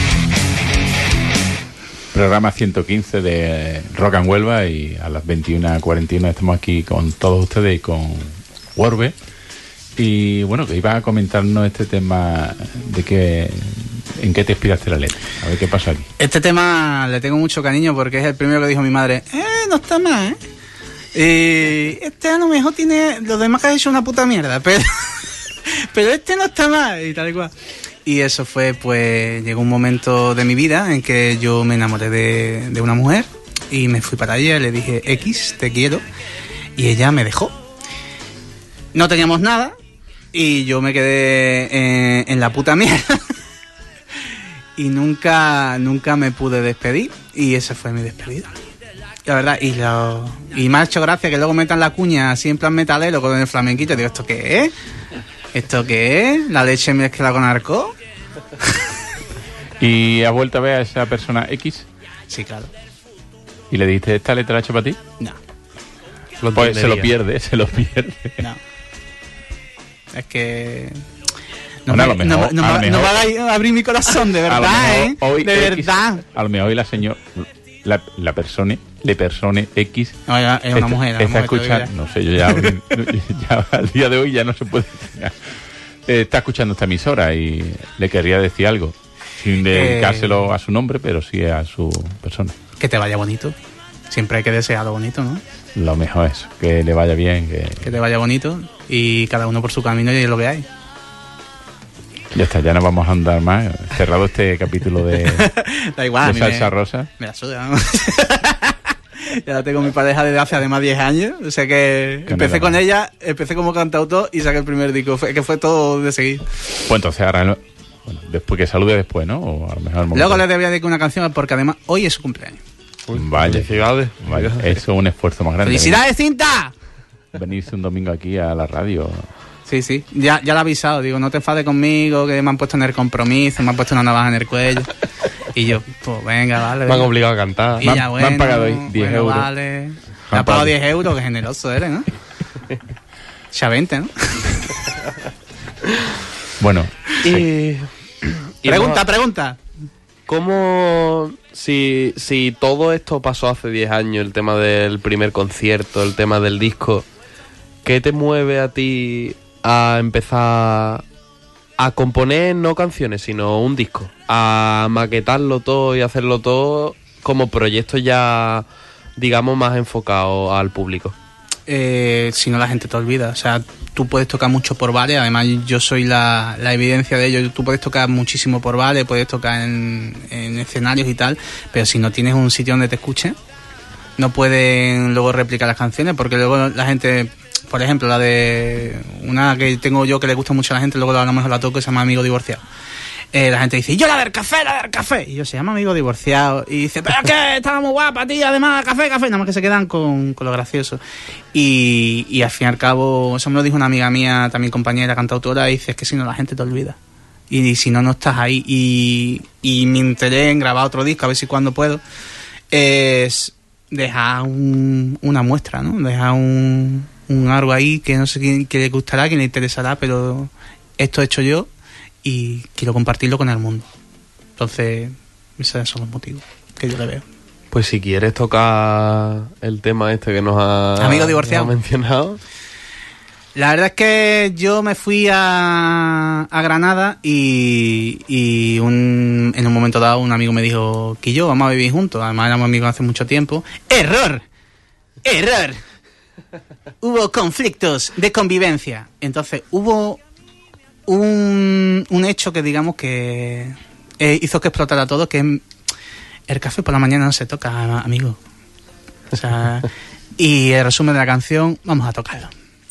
Programa ciento quince de Rock en Huelva y a las veintiuna cuarenta y uno estamos aquí con todos ustedes y con Warbe. Y bueno, que iba a comentarnos este tema de que en qué te inspiraste la letra. A ver qué pasa aquí. Este tema le tengo mucho cariño porque es el primero que dijo mi madre. Eh, no está mal, ¿eh? Eh, este a lo mejor tiene... Los demás que han hecho una puta mierda, pero... pero este no está mal y tal y cual. Y eso fue, pues, llegó un momento de mi vida en que yo me enamoré de, de una mujer y me fui para ella y le dije, X, te quiero, y ella me dejó. No teníamos nada y yo me quedé en, en la puta mierda y nunca, nunca me pude despedir y esa fue mi despedida. La verdad, y, lo, y me ha hecho gracia que luego metan la cuña así en plan metalero con el flamenquito. Digo, ¿esto qué es? ¿Esto qué es? ¿La leche mezclada con arco? ¿Y has vuelto a ver a esa persona X? Sí, claro. ¿Y le dijiste, esta letra la he hecho para ti? No. Lo Pues se lo entendería. pierde, se lo pierde. No. Es que... No, Bueno, a me, lo mejor- no, no, a lo me- mejor- no me va a abrir mi corazón, de A lo verdad, mejor ¿eh? hoy de X, verdad. A lo mejor hoy la señora, la, la persona, le persone X. No, ella es una está- mujer. Está una mujer escuchando, todavía. no sé, yo ya, ya al día de hoy ya no se puede. Eh, está escuchando esta emisora y le querría decir algo. Sin dedicárselo a su nombre, pero sí a su persona. Que te vaya bonito. Siempre hay que desear lo bonito, ¿no? Lo mejor es que le vaya bien, que Que te vaya bonito y cada uno por su camino y es lo que hay. ya está, ya no vamos a andar más. Cerrado este capítulo de, Da igual, a de mí Salsa me, Rosa. me la suda, ¿no? Ya tengo mi pareja desde hace además diez años. O sea que Que empecé no con era ella, empecé como cantautor y saqué el primer disco. Fue, que fue todo de seguir. Pues entonces ahora, bueno, después que salude después, ¿no? O a lo mejor al momento. Luego le debía dedicar una canción porque además hoy es su cumpleaños. Vaya, Felicidades. vaya, eso es un esfuerzo más grande. ¡Felicidades, cinta! Venirse un domingo aquí a la radio. Sí, sí, ya, ya lo he avisado. Digo, no te enfades conmigo, que me han puesto en el compromiso, me han puesto una navaja en el cuello. Y yo, pues venga, vale. Me han venga. obligado a cantar. Y Me han- ya, me bueno, han pagado diez bueno, euros. Vale. Me han ha pagado pagado. diez euros, que generoso eres, ¿no? Ya veinte, ¿no? Bueno, Y, y Pregunta, no- pregunta. ¿Cómo, si, si todo esto pasó hace diez años, el tema del primer concierto, el tema del disco, ¿qué te mueve a ti a empezar a componer no canciones, sino un disco? A maquetarlo todo y hacerlo todo como proyecto ya, digamos, más enfocado al público. Eh, si no, la gente te olvida. O sea, tú puedes tocar mucho por bares. Además, yo soy la, la evidencia de ello. Tú puedes tocar muchísimo por bares, puedes tocar en, en escenarios y tal. Pero si no tienes un sitio donde te escuchen, no pueden luego replicar las canciones. Porque luego la gente, por ejemplo, la de una que tengo yo que le gusta mucho a la gente, luego a lo mejor la toco, se llama Amigo Divorciado. Eh, la gente dice, yo la del café, la del café. Y yo, se llama Amigo Divorciado. Y dice, pero es que estaba muy guapa, tía, además, café, café. Nada más que se quedan con, con lo gracioso. Y, y al fin y al cabo, eso me lo dijo una amiga mía, también compañera, cantautora, y dice, es que si no, la gente te olvida. Y, y si no, no estás ahí. Y, y mi interés en grabar otro disco, a ver si cuando puedo, es dejar un, una muestra, ¿no? Dejar un, un algo ahí que no sé quién que le gustará, quién le interesará, pero esto he hecho yo y quiero compartirlo con el mundo. Entonces, esos son los motivos que yo le veo. Pues si quieres tocar el tema este que nos ha, Amigo Divorciado. nos ha mencionado. La verdad es que yo me fui a, a Granada y, y un, en un momento dado un amigo me dijo que yo vamos a vivir juntos. Además éramos amigos hace mucho tiempo. ¡Error! ¡Error! hubo conflictos de convivencia. Entonces hubo un, un hecho que digamos que eh, hizo que explotara todo, que es el café por la mañana no se toca, amigo. O sea, y el resumen de la canción, vamos a tocarlo.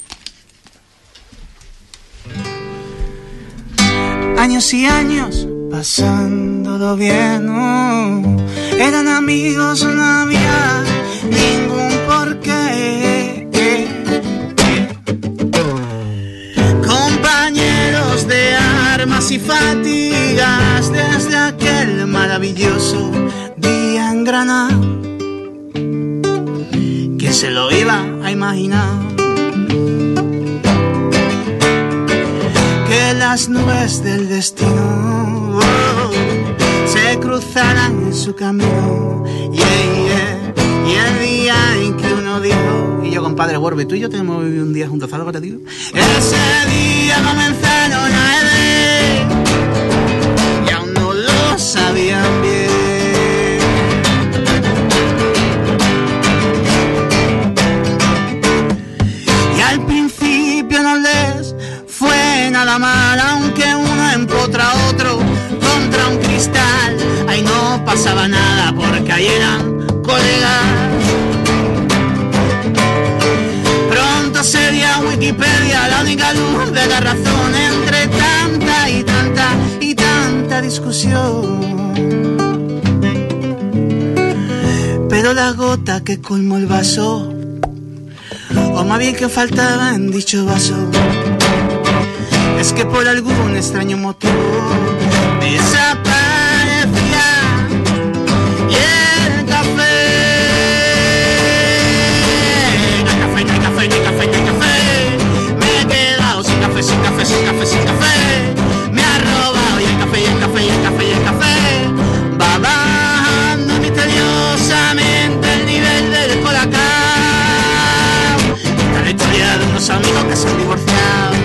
Años y años pasándolo bien, oh. Eran amigos, no había ningún porqué. Compañeros de armas y fatigas desde aquel maravilloso día en Granada. ¿Quién se lo iba a imaginar? Que las nubes del destino oh, se cruzarán en su camino. Yeah, yeah. Y el día en que uno dijo, y yo compadre Borbe, tú y yo tenemos vivido un día juntos, ¿sabes lo que te digo? Ese día comenzaron a herir y aún no lo sabían bien. Y al principio no les fue nada mal, aunque uno empotra a otro contra un cristal. Ahí no pasaba nada porque ahí eran colegas. Pronto sería Wikipedia la única luz de la razón entre tanta y tanta y tanta discusión. Pero la gota que colmó el vaso, o más bien que faltaba en dicho vaso, es que por algún extraño motivo desaparecía y el café. No hay café, no hay café, no hay café, no hay café. Me he quedado sin café, sin café, sin café, sin café. Me ha robado y el café, y el café, y el café, y el café. Va bajando misteriosamente el nivel del colacao. Esta es la historia de unos amigos que se han divorciado.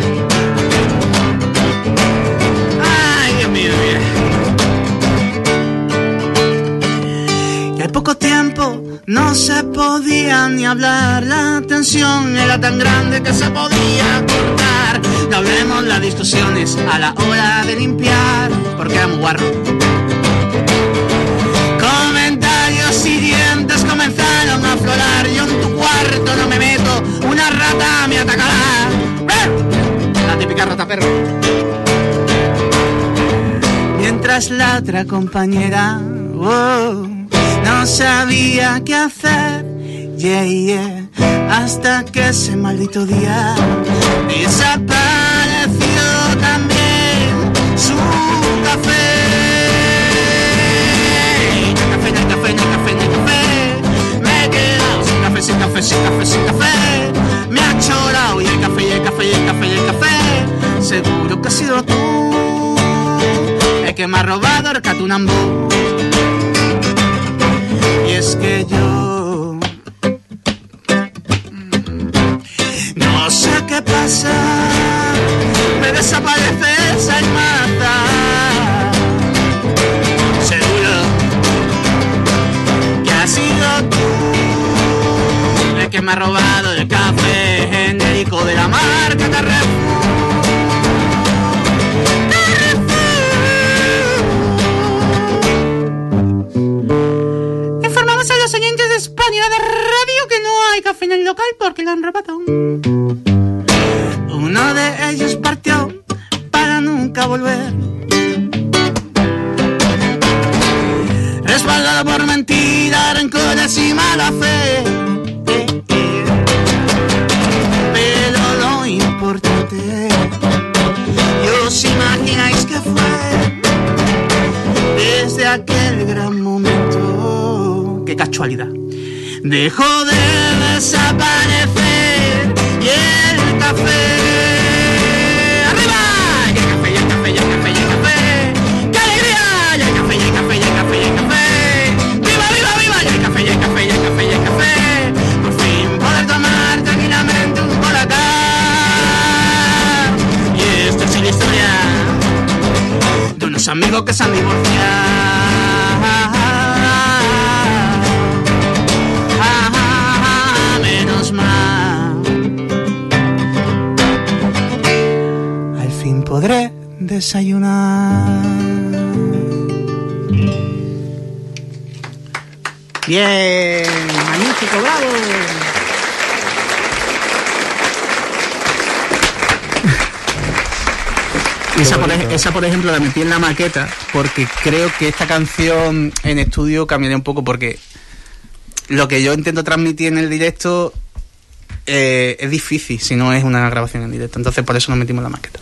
Y al poco tiempo no se podía ni hablar, la tensión era tan grande que se podía cortar. No hablemos las discusiones a la hora de limpiar, porque era muy guarro. Comentarios hirientes comenzaron a aflorar. Yo en tu cuarto no me meto, una rata me atacará. La típica rata perro. Mientras la otra compañera oh, no sabía qué hacer, yeah, yeah, hasta que ese maldito día desapareció también su café. No hay café, no hay café, no hay café, no hay café. Me he quedado sin café, sin café, sin café, sin café. Me ha chorado y el café, y el café, y el café, y el café. Seguro que has sido tú el que me ha robado el catunambú. Y es que yo no sé qué pasa, me desapareces y mata. Seguro que has sido tú el que me ha robado el café genérico de la marca Carrefour. España de radio que no hay café en el local porque lo han robado. Uno de ellos partió para nunca volver, respaldado por mentiras, rencores y mala fe. Eh, eh. Pero lo importante, ¿y os imagináis que fue desde aquel gran momento? ¡Qué casualidad! Dejó de desaparecer y el café. ¡Arriba! Y el café, y el café, y el café, y el café. ¡Qué alegría! Y el café, y el café, y el café, y el café. ¡Viva, viva, viva! Y el café, y el café, y el café, y el café. Por fin poder tomar tranquilamente un colacao. Y esta es la historia de unos amigos que se han divorciado. Menos mal. desayunar. Bien, magnífico, bravo. Esa por, ej- esa, por ejemplo, la metí en la maqueta porque creo que esta canción en estudio cambiaría un poco, porque lo que yo intento transmitir en el directo eh, es difícil si no es una grabación en directo. Entonces, por eso nos metimos en la maqueta.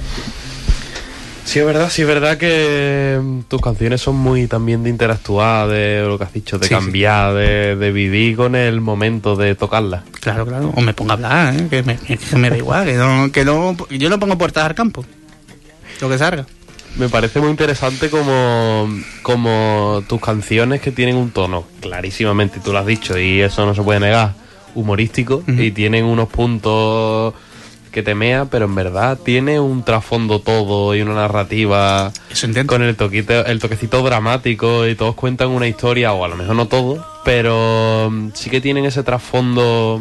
Sí, es verdad, sí, es verdad que tus canciones son muy también de interactuar, de lo que has dicho, de Sí, cambiar, sí. De, de vivir con el momento de tocarlas. Claro, claro. O me pongo a hablar, ¿eh? que, me, que me da igual. Que no, que no, yo no pongo puertas al campo. Lo que salga. Me parece muy interesante como, como tus canciones que tienen un tono, clarísimamente, tú lo has dicho, y eso no se puede negar, humorístico, uh-huh. Y tienen unos puntos que te mea, pero en verdad tiene un trasfondo todo y una narrativa. Eso intento. Con el toquito, el toquecito dramático, y todos cuentan una historia, o a lo mejor no todos, pero sí que tienen ese trasfondo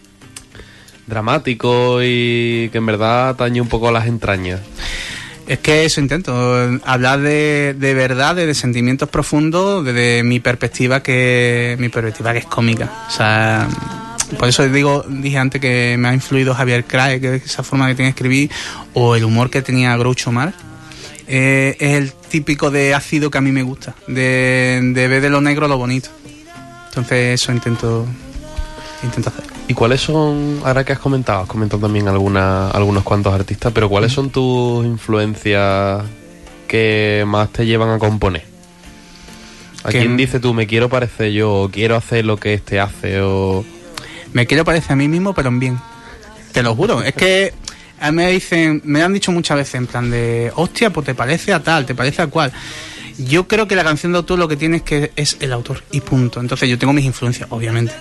dramático y que en verdad atañe un poco a las entrañas. Es que eso intento, hablar de, de verdad, de, de sentimientos profundos, desde mi perspectiva que mi perspectiva que es cómica. O sea, por eso digo, dije antes que me ha influido Javier Crae, que es esa forma que tiene de escribir, o el humor que tenía Groucho Marx. Eh, es el típico de ácido que a mí me gusta, de, de ver de lo negro lo bonito. Entonces eso intento, intento hacer. ¿Y cuáles son, ahora que has comentado, has comentado también alguna, algunos cuantos artistas, pero cuáles son tus influencias que más te llevan a componer? ¿A que quién dices tú, me quiero parecer yo, o quiero hacer lo que este hace, o...? Me quiero parecer a mí mismo, pero en bien. Te lo juro. Es que a mí me dicen, me han dicho muchas veces en plan de, hostia, pues te parece a tal, te parece a cual. Yo creo que la canción de autor lo que tiene es que es el autor y punto. Entonces yo tengo mis influencias, obviamente.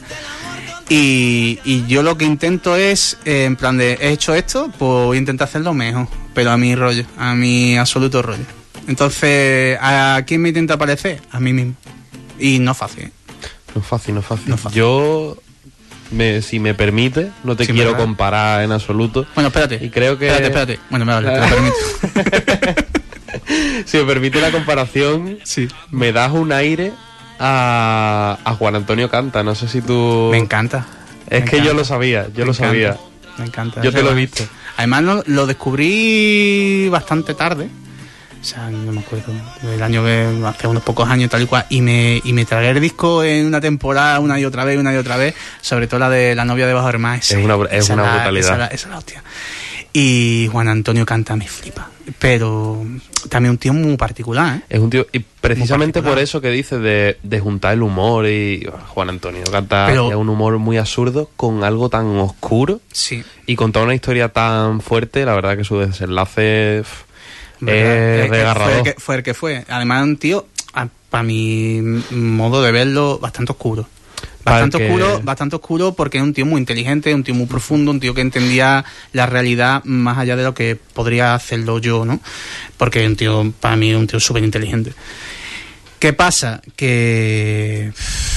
Y, y yo lo que intento es, eh, en plan de, he hecho esto, pues voy a intentar hacerlo mejor, pero a mi rollo, a mi absoluto rollo. Entonces, ¿a quién me intenta parecer? A mí mismo. Y no es fácil, ¿eh? No es fácil, no es fácil. No es fácil. Yo, me, si me permite, no te Sí, quiero ¿verdad? comparar en absoluto. Bueno, espérate. Y creo que... Espérate, espérate. Bueno, me vale, te lo permito. Si me permite la comparación, Sí. me das un aire a, a Juan Antonio Canta. No sé si tú... Me encanta. Es Me que encanta. yo lo sabía, yo Me lo encanta. sabía. Me encanta. Yo te lo he visto. Además, lo, lo descubrí bastante tarde. O sea, no me acuerdo. El año que hace unos pocos años, tal y cual. Y me, y me tragué el disco en una temporada, una y otra vez, una y otra vez. Sobre todo la de La novia de Bajo Hermás. Es una, es esa una la- brutalidad. Esa, la- esa la hostia. Y Juan Antonio Canta me flipa. Pero también un tío muy particular, ¿eh? Es un tío, y precisamente particular. por eso que dices de, de juntar el humor y oh, Juan Antonio Canta Pero- es un humor muy absurdo con algo tan oscuro Sí. y contar una historia tan fuerte, la verdad que su desenlace pff, ¿Verdad? es Eh, fue, desgarrador. el que, fue el que fue. Además, un tío, para mi modo de verlo, bastante oscuro. Bastante Para que- oscuro, bastante oscuro porque es un tío muy inteligente, un tío muy profundo, un tío que entendía la realidad más allá de lo que podría hacerlo yo, ¿no? Porque es un tío, para mí, es un tío súper inteligente. ¿Qué pasa? Que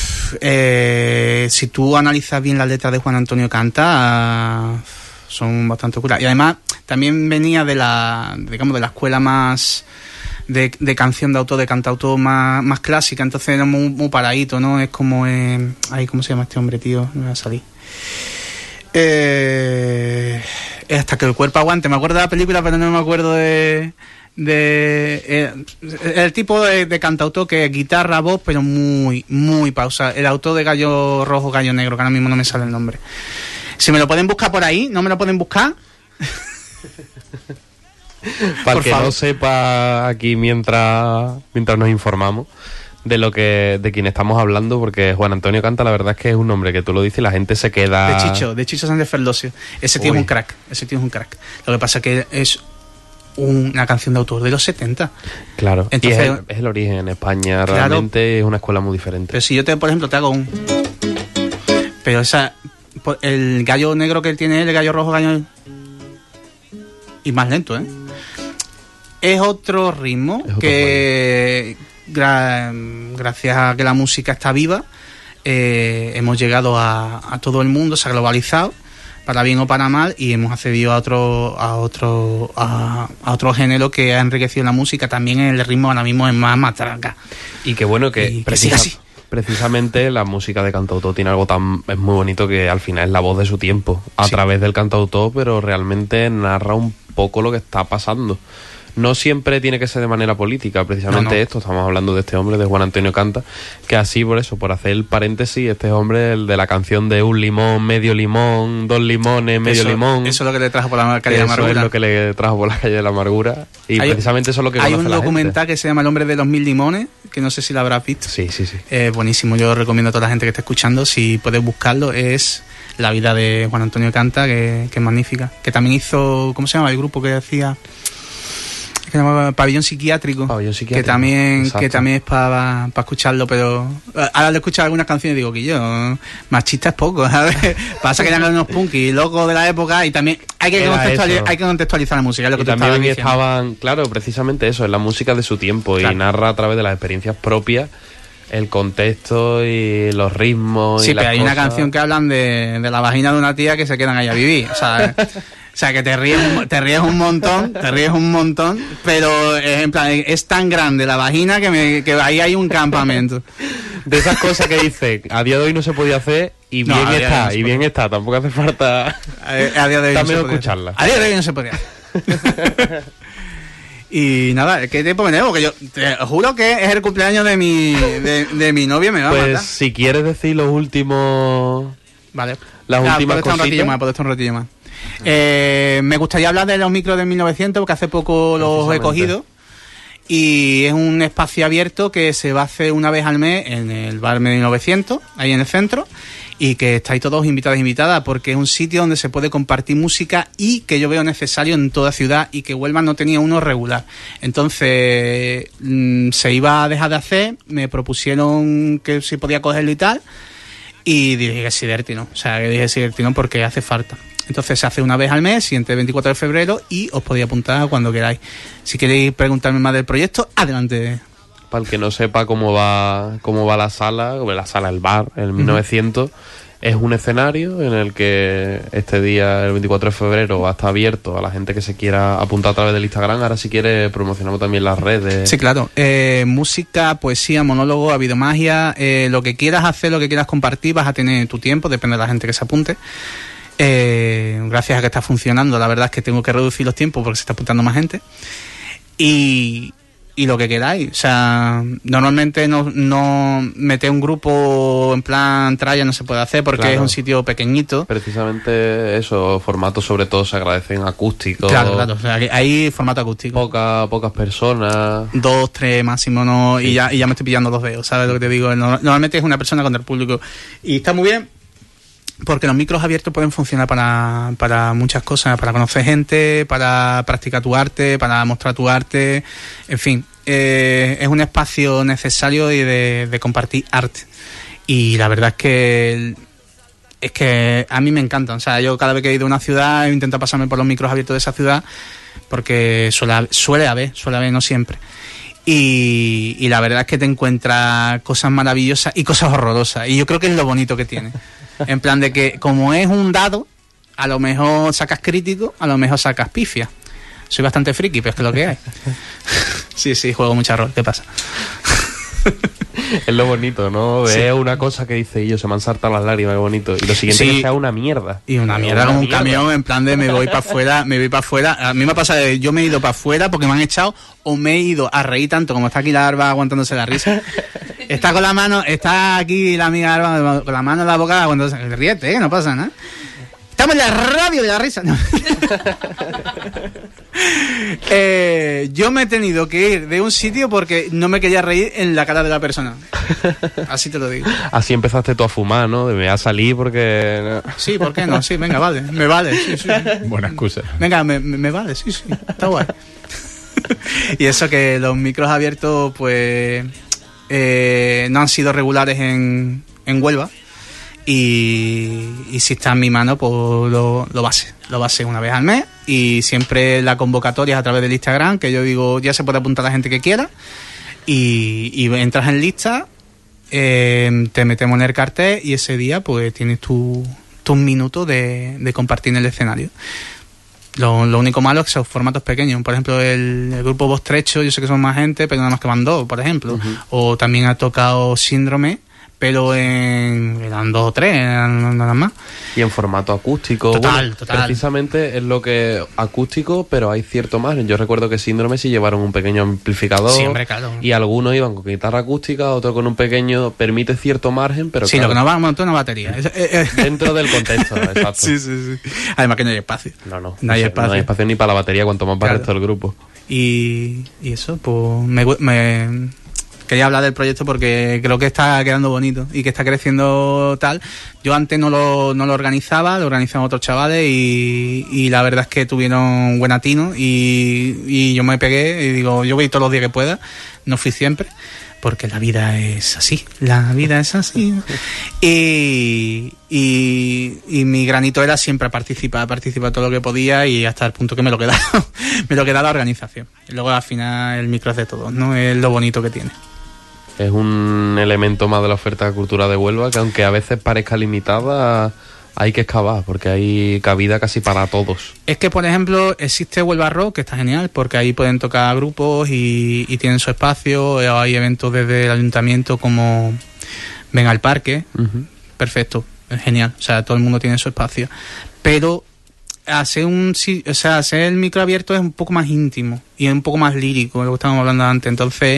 eh, si tú analizas bien las letras de Juan Antonio Canta, son bastante oscuras. Y además, también venía de la, digamos, de la escuela más de, de canción de autor, de cantautor más, más clásica, entonces era muy, muy paradito, ¿no? Es como, eh, ay, ¿cómo se llama este hombre, tío? No me va a salir. Eh, hasta que el cuerpo aguante, me acuerdo de la película, pero no me acuerdo de... de eh, el tipo de, de cantautor que es guitarra, voz, pero muy, muy pausa. El autor de Gallo Rojo, Gallo Negro, que ahora mismo no me sale el nombre. Si me lo pueden buscar por ahí, ¿no me lo pueden buscar? Para por el que favor. no sepa aquí mientras mientras nos informamos de lo que de quién estamos hablando, porque Juan Antonio Canta, la verdad es que es un nombre que tú lo dices y la gente se queda... De Chicho, de Chicho Sánchez Ferlosio. Ese tío Uy. es un crack, ese tío es un crack. Lo que pasa es que es una canción de autor de los setenta. Claro, Entonces- y es el, es el origen en España, Claro. realmente es una escuela muy diferente. Pero si yo, te, por ejemplo, te hago un... Pero esa... por- el gallo negro que él tiene, el gallo rojo, gallo... Y más lento, ¿eh? Es otro ritmo Es otro que, gra- gracias a que la música está viva, eh, hemos llegado a, a todo el mundo, se ha globalizado, para bien o para mal, y hemos accedido a otro a otro a, a otro género que ha enriquecido la música. También el ritmo ahora mismo es más matraca. Y qué bueno que, Y que precisa- siga así. precisamente la música de cantautor tiene algo tan es muy bonito, que al final es la voz de su tiempo a Sí. través del cantautor, pero realmente narra un poco lo que está pasando. No siempre tiene que ser de manera política, precisamente No, no. esto, estamos hablando de este hombre, de Juan Antonio Canta, que así, por eso, por hacer el paréntesis, este hombre, el de la canción de un limón, medio limón, dos limones, medio eso, limón. Eso es lo que le trajo por la calle de Eso Amargura. es lo que le trajo por la calle de la amargura. Y Hay- precisamente eso es lo que Hay conoce un la documental que se llama El hombre de los mil limones, que no sé si lo habrás visto. gente. Sí, sí, sí. Es buenísimo, yo recomiendo a toda la gente que esté escuchando, si puedes buscarlo, es la vida de Juan Antonio Canta, que, que es magnífica. Que también hizo, ¿cómo se llama el grupo que decía? Que se llamaba Pabellón Psiquiátrico. Pabellón Psiquiátrico, Que también, exacto. que también es para escucharlo, pero ahora le he escuchado algunas canciones y digo que yo, machista es poco, ¿sabes? Pasa que eran unos punkis locos de la época, y también hay que, Era contextuali- eso. hay que contextualizar la música, es lo que Y tú estabas también diciendo. estaban, claro, precisamente eso, es la música de su tiempo, Claro. y narra a través de las experiencias propias el contexto y los ritmos. Sí, y las pero hay una cosas. canción que hablan de, de la vagina de una tía que se quedan ahí a vivir. O sea, o sea que te ríes, un- te ríes un montón, te ríes un montón, pero es, en plan, es tan grande la vagina que, me, que ahí hay un campamento. De esas cosas que dice, a día de hoy no se podía hacer, y No, bien a día de hoy no está, se y bien está, tampoco hace falta. A, a día de hoy Está no se mejor podía. escucharla. A día de hoy no se podía. Y nada, ¿qué tiempo me debo? Que yo te juro que es el cumpleaños de mi, de, de mi novia, me va a Pues matar. si quieres decir los últimos. Vale. Las Ya, últimas puedo estar un ratillo cositas. más, puedo estar un ratillo más. Eh, me gustaría hablar de los micros de mil novecientos, porque hace poco los he Precisamente. cogido. Y es un espacio abierto que se va a hacer una vez al mes en el bar mil novecientos, ahí en el centro. Y que estáis todos invitados e invitadas, porque es un sitio donde se puede compartir música y que yo veo necesario en toda ciudad, y que Huelva no tenía uno regular. Entonces mm, se iba a dejar de hacer, me propusieron que si podía cogerlo y tal, y dije que sí, Bertino. O sea, que dije sí, Bertino, porque hace falta. Entonces se hace una vez al mes, siguiente veinticuatro de febrero, y os podéis apuntar cuando queráis. Si queréis preguntarme más del proyecto, adelante. Para el que no sepa cómo va cómo va la sala, o la sala, el bar, el mil novecientos, es un escenario en el que este día, el veinticuatro de febrero, va a estar abierto a la gente que se quiera apuntar a través del Instagram. Ahora, si quiere, promocionamos también las redes. Sí, claro. Eh, música, poesía, monólogo, ha habido magia. Eh, lo que quieras hacer, lo que quieras compartir, vas a tener tu tiempo, depende de la gente que se apunte. Eh, gracias a que está funcionando, la verdad es que tengo que reducir los tiempos porque se está apuntando más gente. Y, y lo que queráis. O sea, normalmente no, no meter un grupo en plan tralla no se puede hacer porque Claro. es un sitio pequeñito. Precisamente eso, formatos sobre todo se agradecen acústicos. Claro, claro. O sea, que hay formato acústico. Poca, pocas personas. Dos, tres máximo, no, y ya, y ya me estoy pillando los dedos, ¿sabes lo que te digo? No- Normalmente es una persona con el público. Y está muy bien, porque los micros abiertos pueden funcionar para, para muchas cosas, para conocer gente, para practicar tu arte, para mostrar tu arte, en fin. Eh, es un espacio necesario y de, de compartir arte. Y la verdad es que... el- es que a mí me encantan. O sea, yo cada vez que he ido a una ciudad he intentado pasarme por los micros abiertos de esa ciudad, porque suele, haber- suele haber, suele haber, no siempre. Y, y la verdad es que te encuentras cosas maravillosas y cosas horrorosas. Y yo creo que es lo bonito que tiene. En plan de que, como es un dado, a lo mejor sacas crítico, a lo mejor sacas pifia. Soy bastante friki, pero es que es lo que hay. Sí, sí, juego mucho rol. ¿Qué pasa? Es lo bonito, ¿no? Sí. Es una cosa que dice yo, se me han saltado las lágrimas, qué bonito. Y lo siguiente Sí. es que sea una mierda. Y una Pero mierda como un mierda. camión, en plan de me voy para afuera, me voy para afuera. A mí me pasa de yo me he ido para afuera porque me han echado, o me he ido a reír tanto como está aquí la Arba aguantándose la risa. Está con la mano, está aquí la amiga Arba con la mano en la boca aguantándose. Ríete, ¿eh? No pasa nada. Estamos en la radio de la risa. No. eh, yo me he tenido que ir de un sitio porque no me quería reír en la cara de la persona. Así te lo digo. Así empezaste tú a fumar, ¿no? De me voy a salir porque... Sí, ¿por qué no? Sí, venga, vale. Me vale, sí, sí. Buena excusa. Venga, me, me, me vale, sí, sí. Está guay. Y eso que los micros abiertos, pues, eh, no han sido regulares en, en Huelva. Y, y si está en mi mano, pues lo, lo va a ser. Lo va a ser una vez al mes. Y siempre la convocatoria es a través del Instagram, que yo digo, ya se puede apuntar la gente que quiera. Y, y entras en lista, eh, te metemos en el cartel y ese día, pues, tienes tu, tus minutos de, de compartir en el escenario. Lo, lo único malo es que son formatos pequeños. Por ejemplo, el, el grupo Voz Trecho, yo sé que son más gente, pero nada más que van dos, por ejemplo. Uh-huh. O también ha tocado Síndrome, pero en, eran dos o tres, eran nada más. Y en formato acústico. Total, bueno, total. Precisamente es lo que acústico, pero hay cierto margen. Yo recuerdo que Síndrome sí llevaron un pequeño amplificador. Sí, hombre, claro. Y algunos iban con guitarra acústica, otros con un pequeño, permite cierto margen, pero sí, claro, lo que no va a montar una batería. Dentro del contexto, exacto. Sí, sí, sí. Además que no hay espacio. No, no. No hay espacio. No hay espacio ni para la batería, cuanto más para Claro. el resto del grupo. Y, y eso, pues me, me quería hablar del proyecto porque creo que está quedando bonito y que está creciendo tal. Yo antes no lo, no lo organizaba, lo organizaban otros chavales y, y la verdad es que tuvieron buen atino y, y yo me pegué y digo, yo voy todos los días que pueda, no fui siempre. Porque la vida es así, la vida es así. Y, y, y mi granito era siempre participar, participar todo lo que podía y hasta el punto que me lo quedaba, me lo quedaba la organización. Y luego al final el micro es de todos, ¿no? Es lo bonito que tiene. Es un elemento más de la oferta de cultura de Huelva que aunque a veces parezca limitada, hay que excavar porque hay cabida casi para todos. Es que, por ejemplo, existe Huelva Rock, que está genial, porque ahí pueden tocar grupos y, y tienen su espacio. Hay eventos desde el ayuntamiento como Ven al Parque. Uh-huh. Perfecto, es genial. O sea, todo el mundo tiene su espacio. Pero hacer un, o sea, hacer el micro abierto es un poco más íntimo y es un poco más lírico, lo que estábamos hablando antes. Entonces,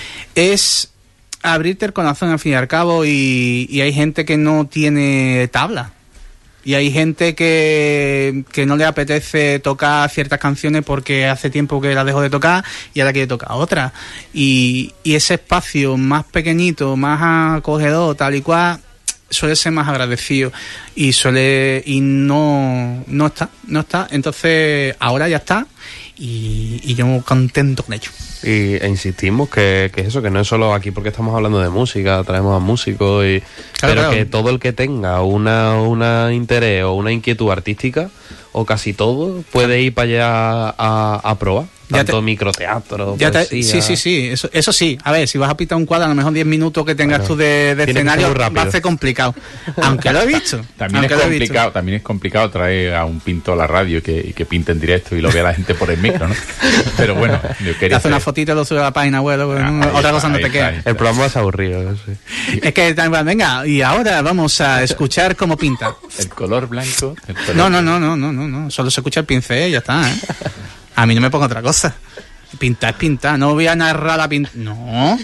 es abrirte el corazón al fin y al cabo y, y hay gente que no tiene tabla. Y hay gente que, que no le apetece tocar ciertas canciones porque hace tiempo que las dejó de tocar y ahora quiere tocar otras. Y, y ese espacio más pequeñito, más acogedor, tal y cual, suele ser más agradecido. Y suele y no, no está, no está. Entonces ahora ya está y, y yo contento con ello. Y e insistimos que, que eso, que no es solo aquí porque estamos hablando de música, traemos a músicos, y, claro, pero claro. que todo el que tenga una, una interés o una inquietud artística, o casi todo, puede ir para allá a, a probar. Tanto te, microteatro, ya poesía. Te, sí, sí, sí, eso, eso sí. A ver, si vas a pitar un cuadro, a lo mejor diez minutos que tengas bueno, tú de, de escenario va a ser complicado. Aunque lo he visto. También es complicado, también es complicado traer a un pintor a la radio que, y que pinte en directo y lo vea la gente por el micro, ¿no? Pero bueno, yo quería hace una fotito y lo sube a la página web, ah, ¿no? Otra cosa no te queda. El programa es aburrido, sí. Es que, venga, y ahora vamos a escuchar cómo pinta. El color blanco. El color no, no, no, no, no, no, no. Solo se escucha el pincel y ya está, ¿eh? A mí no me pongo otra cosa. Pintar es pintar. No voy a narrar la pinta. No.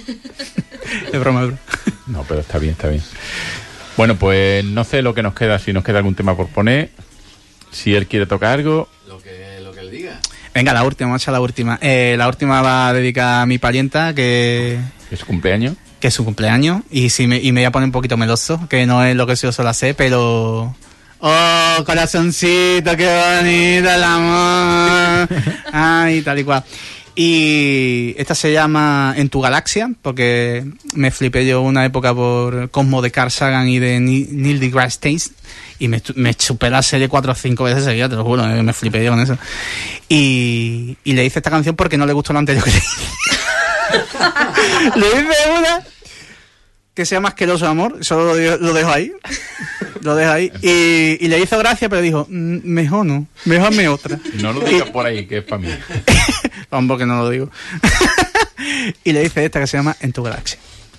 Es broma, es broma. No, pero está bien, está bien. Bueno, pues no sé lo que nos queda. Si nos queda algún tema por poner. Si él quiere tocar algo. Lo que, lo que él diga. Venga, la última, vamos a la última. Eh, la última va a dedicar a mi parienta, que... ¿Es su cumpleaños? Que es su cumpleaños. Y, si me, y me voy a poner un poquito meloso, que no es lo que yo suelo hacer, pero... Oh, corazoncito, qué bonito el amor. Ay, tal y cual. Y esta se llama En tu galaxia, porque me flipé yo una época por Cosmo de Carl Sagan y de Neil deGrasse Tyson. Y me, me chupé la serie cuatro o cinco veces seguidas, te lo juro, me flipé yo con eso. Y, y le hice esta canción porque no le gustó lo anterior que le hice. Le hice una que se llama Asqueroso Amor, solo lo, lo dejo ahí. Lo dejo ahí. Y, y le hizo gracia, pero dijo, mejor no, mejor hazme otra. No lo digas por ahí, que es para mí. Vamos, que no lo digo. Y le dice esta que se llama En tu galaxia.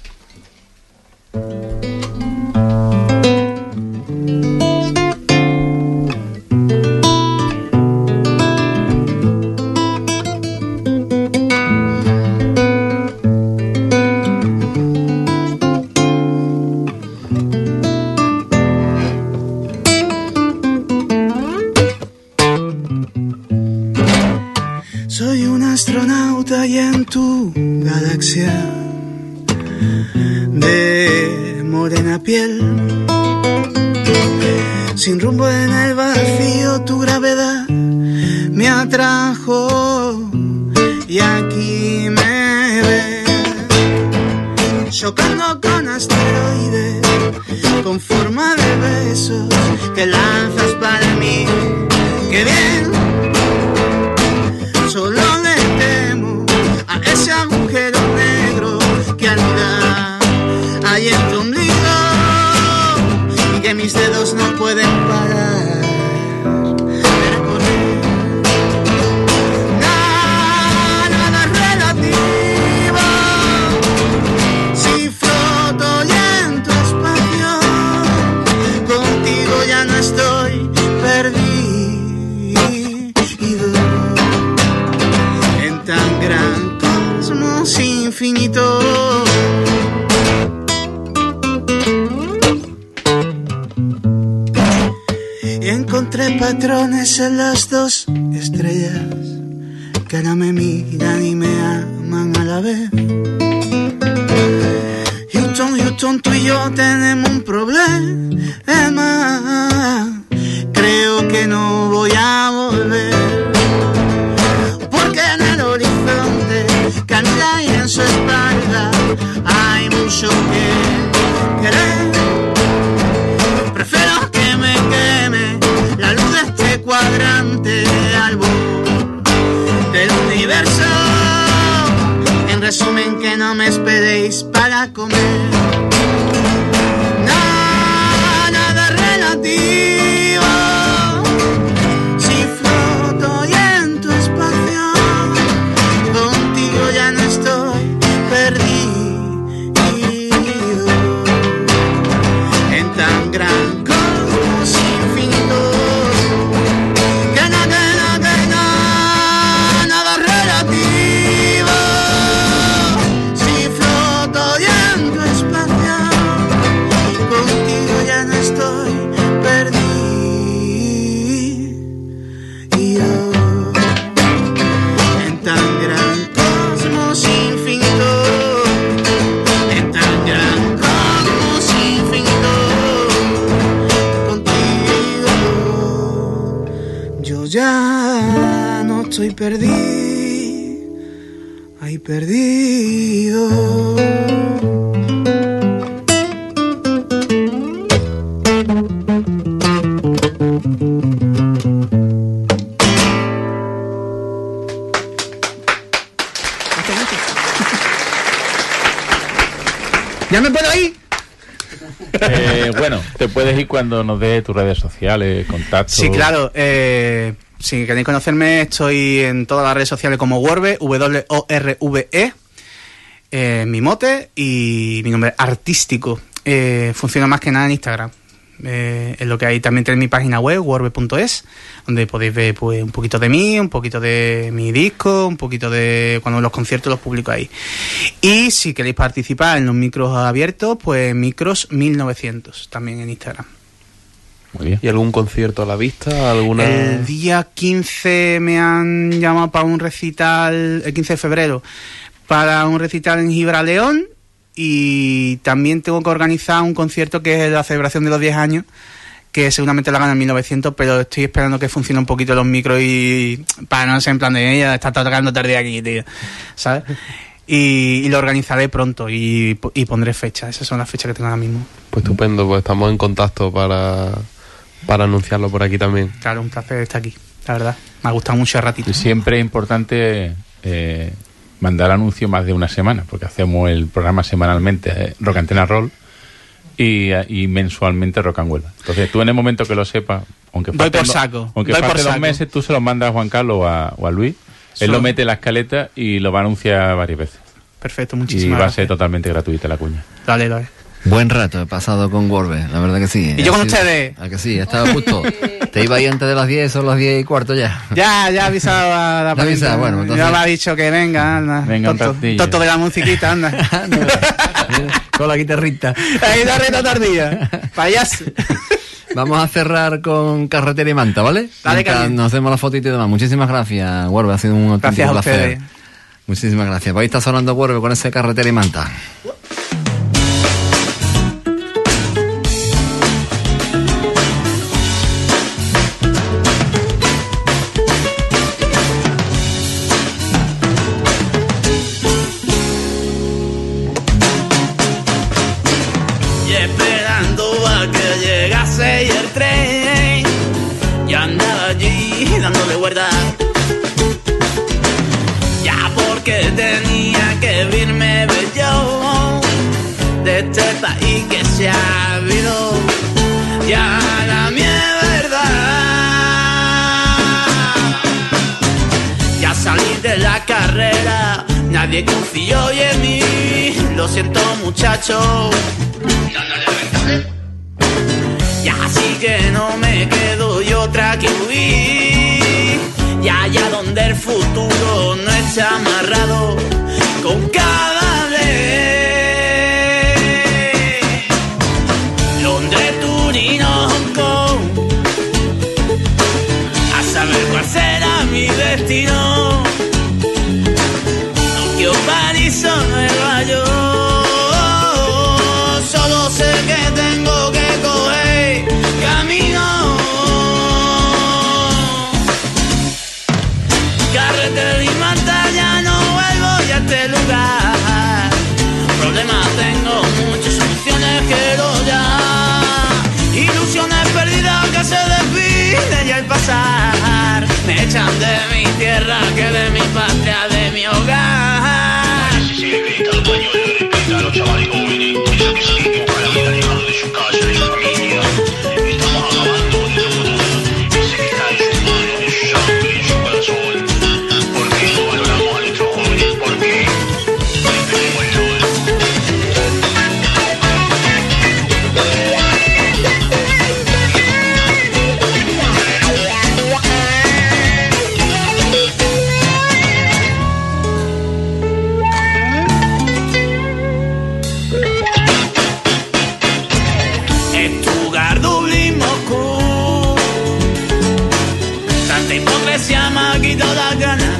Soy un astronauta y en tu galaxia de morena piel, sin rumbo en el vacío, tu gravedad me atrajo y aquí me ves, chocando con asteroides, con forma de besos que lanzas para mí. ¡Qué bien! Solo le temo a ese agujero negro que anida ahí en tu ombligo y que mis dedos no pueden parar. patrones en las dos estrellas que ahora me miran y me aman a la vez. Houston, Houston, tú y yo tenemos un problema. Creo que no voy a volver, porque en el horizonte camina y en su espalda hay mucho que querer. Prefiero que me queme la luz de este cuadrante al borde del universo. En resumen, que no me esperéis para comer. Nada, nada relativo. Si floto y en tu espacio, contigo ya no estoy perdido. En tan gran cosmos infinitos, que no, que no, que no, nada relativo. Si floto y en tu espacio, contigo ya no estoy perdido. En tan gran cosmos infinito, en tan gran cosmos infinito, contigo yo ya no estoy perdido, ay, perdido. ¿Ya me puedo ir? Eh, bueno, te puedes ir cuando nos dé tus redes sociales, contactos. Sí, claro. Eh, si queréis conocerme, estoy en todas las redes sociales como Worve, W O R V E, eh, mi mote y mi nombre artístico. Eh, funciona más que nada en Instagram. Eh, es lo que hay. También tenéis mi página web, worve punto es, donde podéis ver pues un poquito de mí, un poquito de mi disco, un poquito de cuando los conciertos los publico ahí. Y si queréis participar en los micros abiertos, pues micros mil novecientos también en Instagram. Muy bien. ¿Y algún concierto a la vista? ¿Alguna? El día quince me han llamado para un recital, el quince de febrero, para un recital en Gibraleón. Y también tengo que organizar un concierto que es la celebración de los diez años, que seguramente la gana en mil novecientos, pero estoy esperando que funcione un poquito los micros y para no ser en plan de ella, está tocando tarde aquí, tío, ¿sabes? Y, y lo organizaré pronto y, y pondré fechas. Esas son las fechas que tengo ahora mismo. Pues estupendo, pues estamos en contacto para, para anunciarlo por aquí también. Claro, un placer estar aquí, la verdad. Me ha gustado mucho el ratito. Y siempre es importante eh, mandar anuncio más de una semana, porque hacemos el programa semanalmente, eh, Rock Antena Roll, y, y mensualmente Rock and Huelva. Entonces tú en el momento que lo sepas, aunque Doy por lo- saco. aunque Doy por falte dos saco. meses, tú se lo mandas a Juan Carlos o a, o a Luis, él Solo- lo mete en la escaleta y lo va a anunciar varias veces. Perfecto, Y muchísimas va a gracias. ser totalmente gratuita la cuña. Dale, dale. Buen rato he pasado con Worve, la verdad que sí. Y yo Ha con sido- ustedes. ¿A que sí? Estaba justo. Te iba ahí antes de las diez, son las diez y cuarto ya. Ya, ya avisaba a la Ya avisaba, parienta. bueno, entonces- Ya me ha dicho que venga, anda. Venga, un tonto, ratillo. tonto de la musiquita, anda. Con la guitarrita. Ahí da reta tardía. Payaso. Vamos a cerrar con carretera y manta, ¿vale? Dale, Mientras Carmen. nos hacemos la fotito y demás. Muchísimas gracias, Worve, ha sido un auténtico Gracias a placer. ustedes. Muchísimas gracias. Ahí está sonando Worve con ese carretera y manta. Y esperando a que llegase el tren, y andaba allí dándole vuelta. Ya porque tenía que irme yo de este país que se ha habido. Ya la mi verdad. Ya salí de la carrera, nadie confió hoy en mí. Lo siento, muchachos. Ya así que no me quedo yo otra que huir. Y allá donde el futuro no está amarrado con cada ley. Londres, Turín, Hong Kong. que de mi patria, de mi hogar. Los chavales jóvenes, eso que salimos para ir alejado de su casa, de su familia. Estamos acabando de todo. Ese que está en sus manos, en su sangre, en su corazón. ¿Por qué no valoramos a nuestros jóvenes? ¿Por qué? Tenemos el sol. Estugar, Dublín, Moscú. Tanta hipocresía me ha quitado la gana.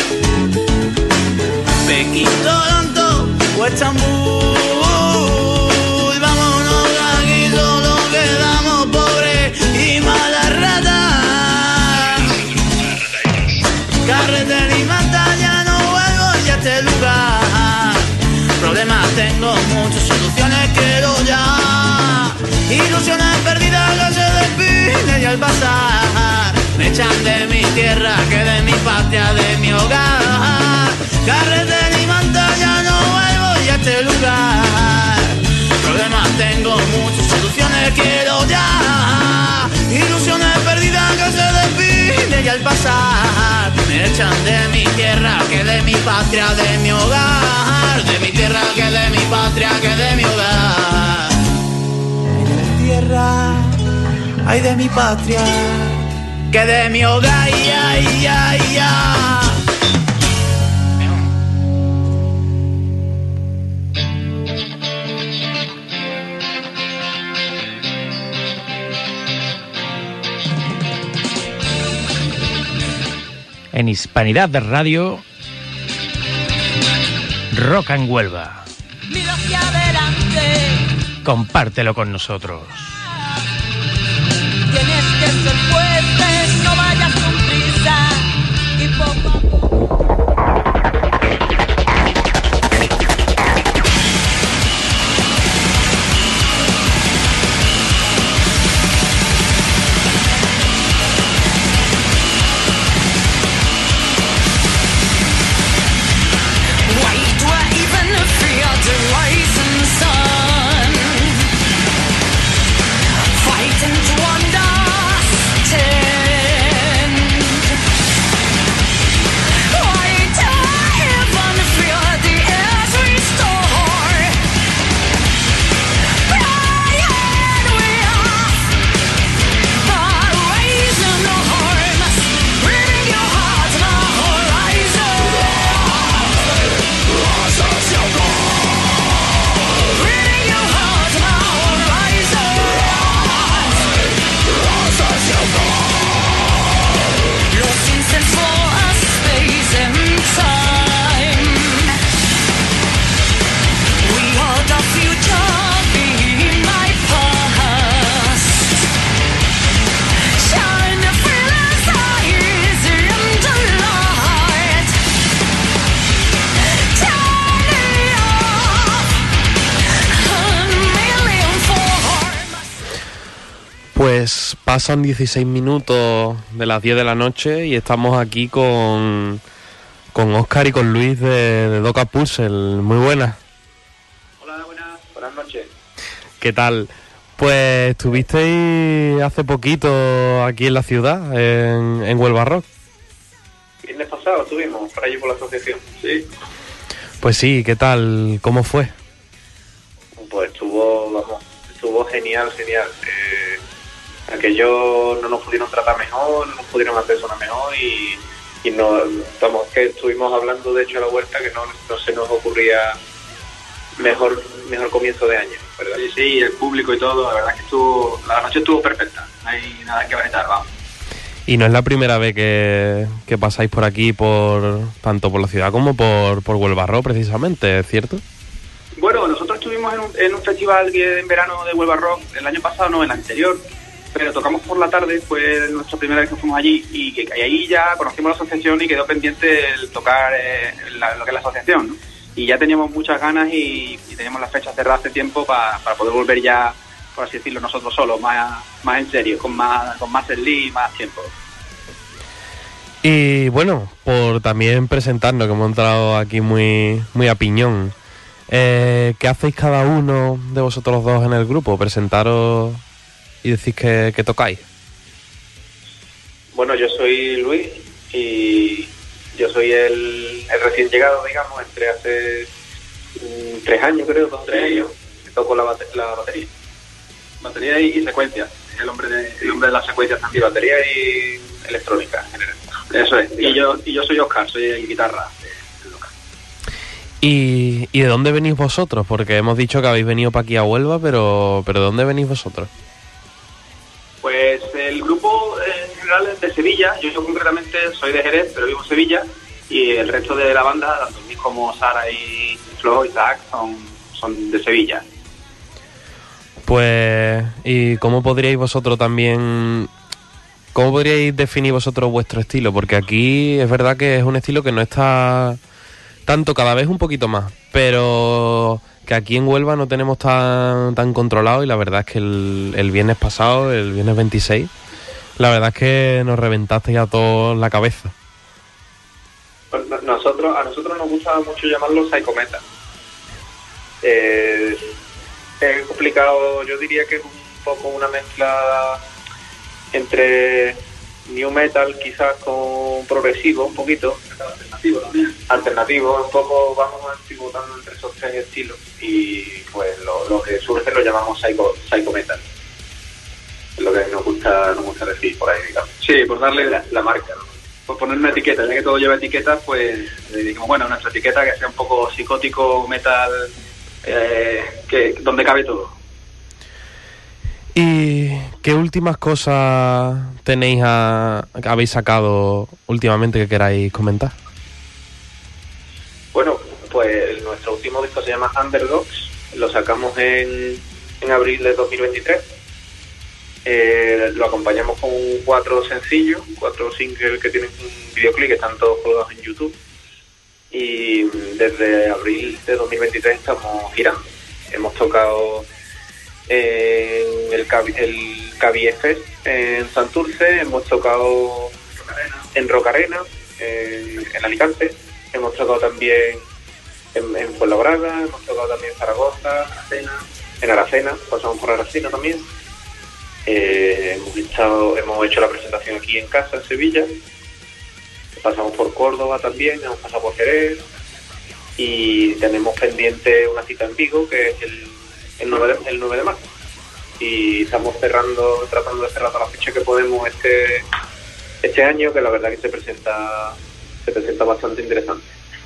Pekín, Toronto o Estambul. Vámonos de aquí, solo quedamos pobres y malas ratas. Carretera y mata, ya no vuelvo ya a este lugar. Problemas tengo muchas, soluciones quiero ya. Ilusiones perdidas que se despiden y al pasar me echan de mi tierra, que de mi patria, de mi hogar. Carretera y manta, ya no vuelvo ya a este lugar. Problemas tengo muchas, soluciones quiero ya. Ilusiones perdidas que se despiden y al pasar me echan de mi tierra, que de mi patria, de mi hogar. De mi tierra, que de mi patria, que de mi hogar. Tierra, ay de mi patria, que de mi hogar, ya, ya, ya. En Hispanidad de Radio, Rock and Huelva. Mira hacia adelante. Compártelo con nosotros. Tienes que ser fuerte, no vayas con prisa. Y poco a poco. Wait, where even the fear to rise and sun. Fighting to understand. Wait, even the fear the air's restored. Brian, we are raising the arms, reading your heart on the horizon. Reading your heart on the horizon. Lost instant for a space and time. We are the future, be my past. Shine the fearless eyes in the light. Turn it off. A million forms. Pues pasan dieciséis minutos de las diez de la noche y estamos aquí con, con Óscar y con Luis de, de Doca Puzzle. Muy buenas. Hola, buenas, buenas noches. ¿Qué tal? Pues estuvisteis hace poquito aquí en la ciudad, en, en Huelva Rock. Viernes pasado estuvimos por allí por la asociación, sí. Pues sí, ¿qué tal? ¿Cómo fue? Pues estuvo, vamos, estuvo genial, genial. Eh, aquellos no nos pudieron tratar mejor, no nos pudieron hacer sonar mejor y, y no, vamos, que estuvimos hablando de hecho a la vuelta que no, no se nos ocurría mejor mejor comienzo de año, ¿verdad? Sí, sí, el público y todo, la verdad que estuvo, la noche estuvo perfecta, no hay nada que vetar, vamos. Y no es la primera vez que, que pasáis por aquí, por tanto por la ciudad como por, por Huelva Rock, precisamente, ¿es cierto? Bueno, nosotros estuvimos en un, en un festival que en verano de Huelva Rock, el año pasado, no, el anterior, pero tocamos por la tarde, fue nuestra primera vez que fuimos allí y, que, y ahí ya conocimos la asociación y quedó pendiente el tocar eh, la, lo que es la asociación, ¿no? Y ya teníamos muchas ganas y, y teníamos la fecha cerrada hace tiempo pa, para poder volver ya, por así decirlo, nosotros solos, más, más en serio, con más con más lead y más tiempo. Y bueno, por también presentarnos, que hemos entrado aquí muy, muy a piñón. Eh, ¿Qué hacéis cada uno de vosotros dos en el grupo? Presentaros y decís que, que tocáis. Bueno, yo soy Luis y yo soy el, el recién llegado, digamos, entré hace mm, tres años, creo, dos tres años, que toco la, bate- la batería. Batería y, y secuencia. Es el hombre de, el hombre de las secuencias Y también. batería y electrónica en general. Eso es. Y yo, y yo soy Oscar, soy el guitarra. el local. ¿Y, ¿Y de dónde venís vosotros? Porque hemos dicho que habéis venido para aquí a Huelva, pero, pero ¿de dónde venís vosotros? Pues el grupo en general es de Sevilla. Yo, yo concretamente soy de Jerez, pero vivo en Sevilla. Y el resto de la banda, tanto Luis como Sara y Flo, Isaac, son, son de Sevilla. Pues, ¿y cómo podríais vosotros también... ¿Cómo podríais definir vosotros vuestro estilo? Porque aquí es verdad que es un estilo que no está tanto, cada vez un poquito más, pero que aquí en Huelva no tenemos tan, tan controlado, y la verdad es que el, el viernes pasado, el viernes veintiséis, la verdad es que nos reventasteis a todos la cabeza. Pues no- nosotros, a nosotros nos gusta mucho llamarlo Psycho Metal. Eh, es complicado, yo diría que es un poco una mezcla entre new metal quizás con progresivo un poquito, Alternativo también. alternativo, un poco vamos pivotando entre esos tres estilos y pues lo, lo que surge lo llamamos psycho, psycho metal. Es lo que nos gusta, nos gusta decir por ahí, digamos. Sí, por darle La, la marca, ¿no? por poner una etiqueta, ya que todo lleva etiquetas, pues le digamos, bueno, nuestra etiqueta que sea un poco psicótico, metal, eh, que donde cabe todo. ¿Y qué últimas cosas tenéis a, habéis sacado últimamente que queráis comentar? Bueno, pues nuestro último disco se llama Underdogs, lo sacamos en, en abril de dos mil veintitrés. Eh, lo acompañamos con cuatro sencillos, cuatro singles que tienen un videoclip que están todos colgados en YouTube. Y desde abril de dos mil veintitrés estamos girando. Hemos tocado en el Cabi, el Cabi Fest en Santurce, hemos tocado en Rock Arena, en, en Alicante, hemos tocado también en, en Fuenlabrada, hemos tocado también en Zaragoza, Aracena, en Aracena, pasamos por Aracena también. Eh, hemos estado, hemos hecho la presentación aquí en casa, en Sevilla, pasamos por Córdoba también, hemos pasado por Jerez y tenemos pendiente una cita en Vigo que es el, el, nueve, de, el nueve de marzo y estamos cerrando, tratando de cerrar toda la fecha que podemos este este año, que la verdad que se presenta se presenta bastante interesante.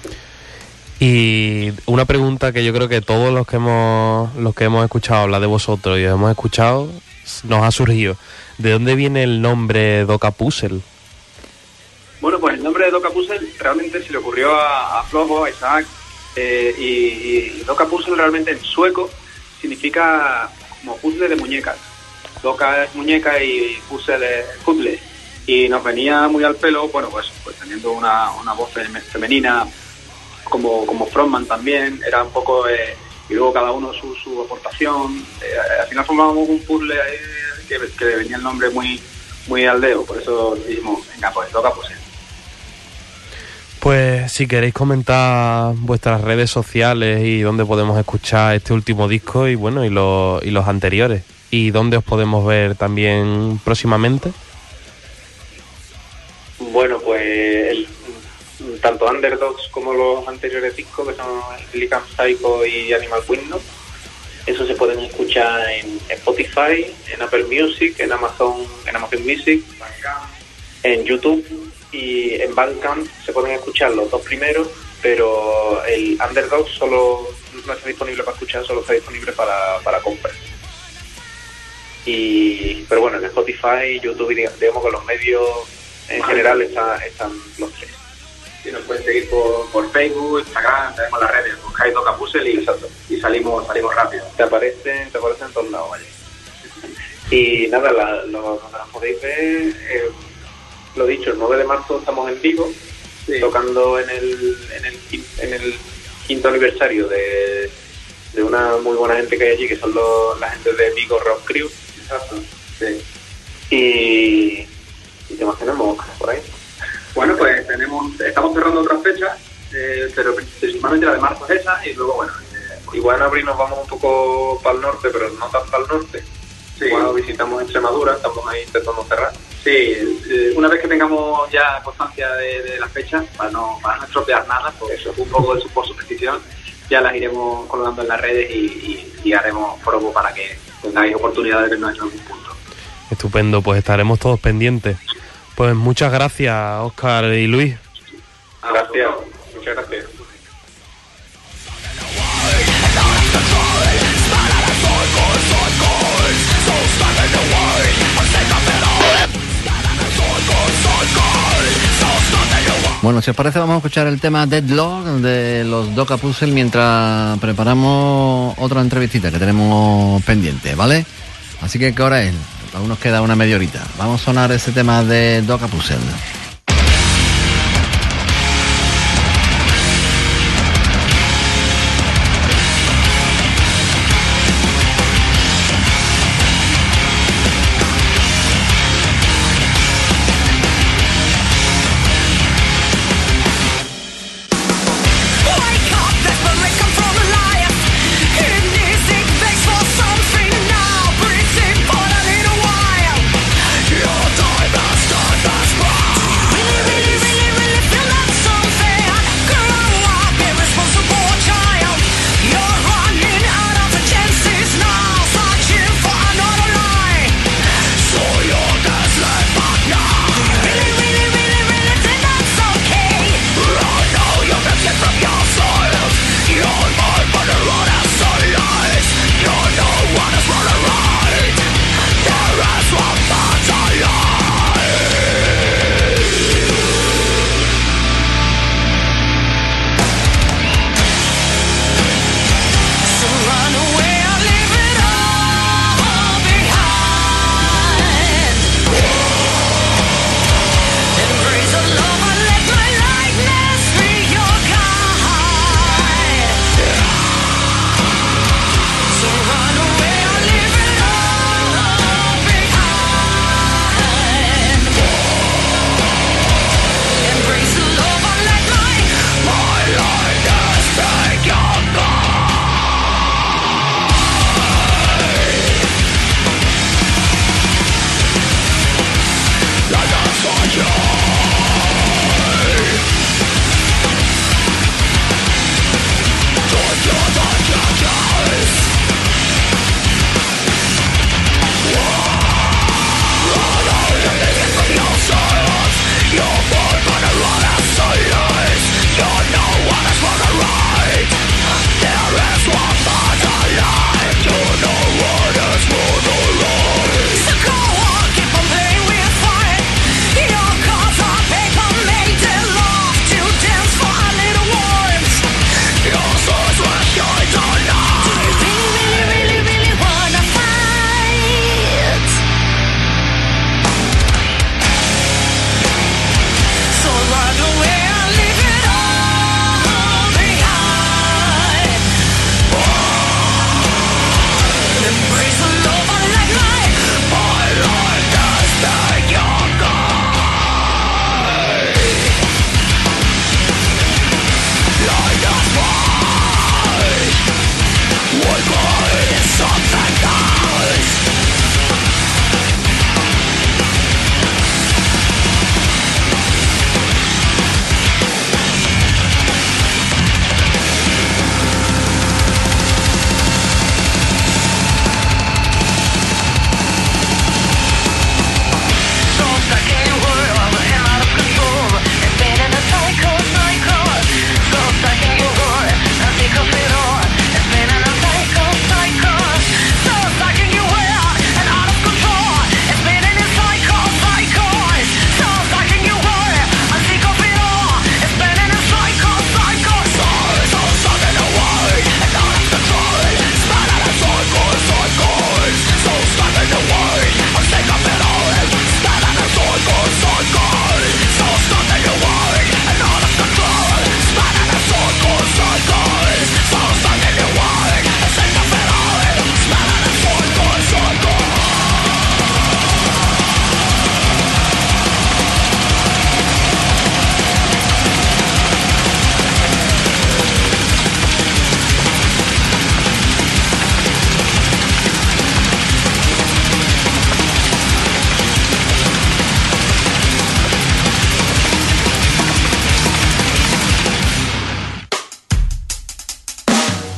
Y una pregunta que yo creo que todos los que hemos los que hemos escuchado hablar de vosotros y os hemos escuchado nos ha surgido. ¿De dónde viene el nombre Doka Puzzle? Bueno, pues el nombre de Doka Puzzle realmente se le ocurrió a, a Flojo, a Isaac, eh, y, y Doka Puzzle realmente en sueco significa como puzzle de muñecas. Doka es muñeca y puzzle es puzzle. Y nos venía muy al pelo, bueno, pues, pues teniendo una, una voz femenina como, como frontman también, era un poco... Eh, y luego cada uno su, su aportación. Eh, al final formábamos un puzzle ahí que, que venía el nombre muy muy aldeo, por eso dijimos, venga, pues Doka Puzzle. Pues si queréis comentar vuestras redes sociales y dónde podemos escuchar este último disco y bueno, y los, y los anteriores, y dónde os podemos ver también próximamente. Bueno, pues el, tanto Underdogs como los anteriores discos, que son Silicon Psycho y Animal Window, eso se pueden escuchar en Spotify, en Apple Music, en Amazon, en Amazon Music, en YouTube y en Bandcamp. Se pueden escuchar los dos primeros, pero el Underdogs solo no está disponible para escuchar, solo está disponible para, para compra. Y pero bueno, en Spotify, YouTube y digamos que los medios en general están, están los tres. Y nos pueden seguir por, por Facebook, Instagram, tenemos las redes, buscáis Doka Puzzle y, y salimos salimos rápido. Te aparecen, te aparecen en todos lados, vaya. Y nada, la, lo, donde nos podéis ver, eh, lo dicho, el nueve de marzo estamos en Vigo, sí, tocando en el, en el en el quinto aniversario de, de una muy buena gente que hay allí, que son los, la gente de Vigo Rock Crew. Exacto. Sí. Y, y ¿qué más tenemos por ahí? Bueno, pues tenemos, estamos cerrando otras fechas, eh, pero principalmente la de marzo es esa, y luego, bueno, eh, Igual en abril nos vamos un poco para el norte, pero no tanto al norte. Sí. Cuando visitamos Extremadura, estamos ahí intentando cerrar. sí, eh, una vez que tengamos ya constancia de, de las fechas, para no, para no estropear nada, pues eso, un poco de su, por su petición, ya las iremos colgando en las redes y, y, y haremos foro para que tengáis oportunidad de vernos en algún punto. Estupendo, pues estaremos todos pendientes. Pues muchas gracias, Óscar y Luis. Gracias, muchas gracias. Bueno, si os parece vamos a escuchar el tema Deadlock de los Doka Puzzle mientras preparamos otra entrevistita que tenemos pendiente, ¿vale? Así que ¿qué hora es? Aún nos queda una media horita. Vamos a sonar ese tema de Doka Puzzle. Your time has done us wrong.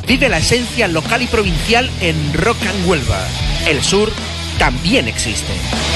Vive la esencia local y provincial en Rock and Huelva. El sur también existe.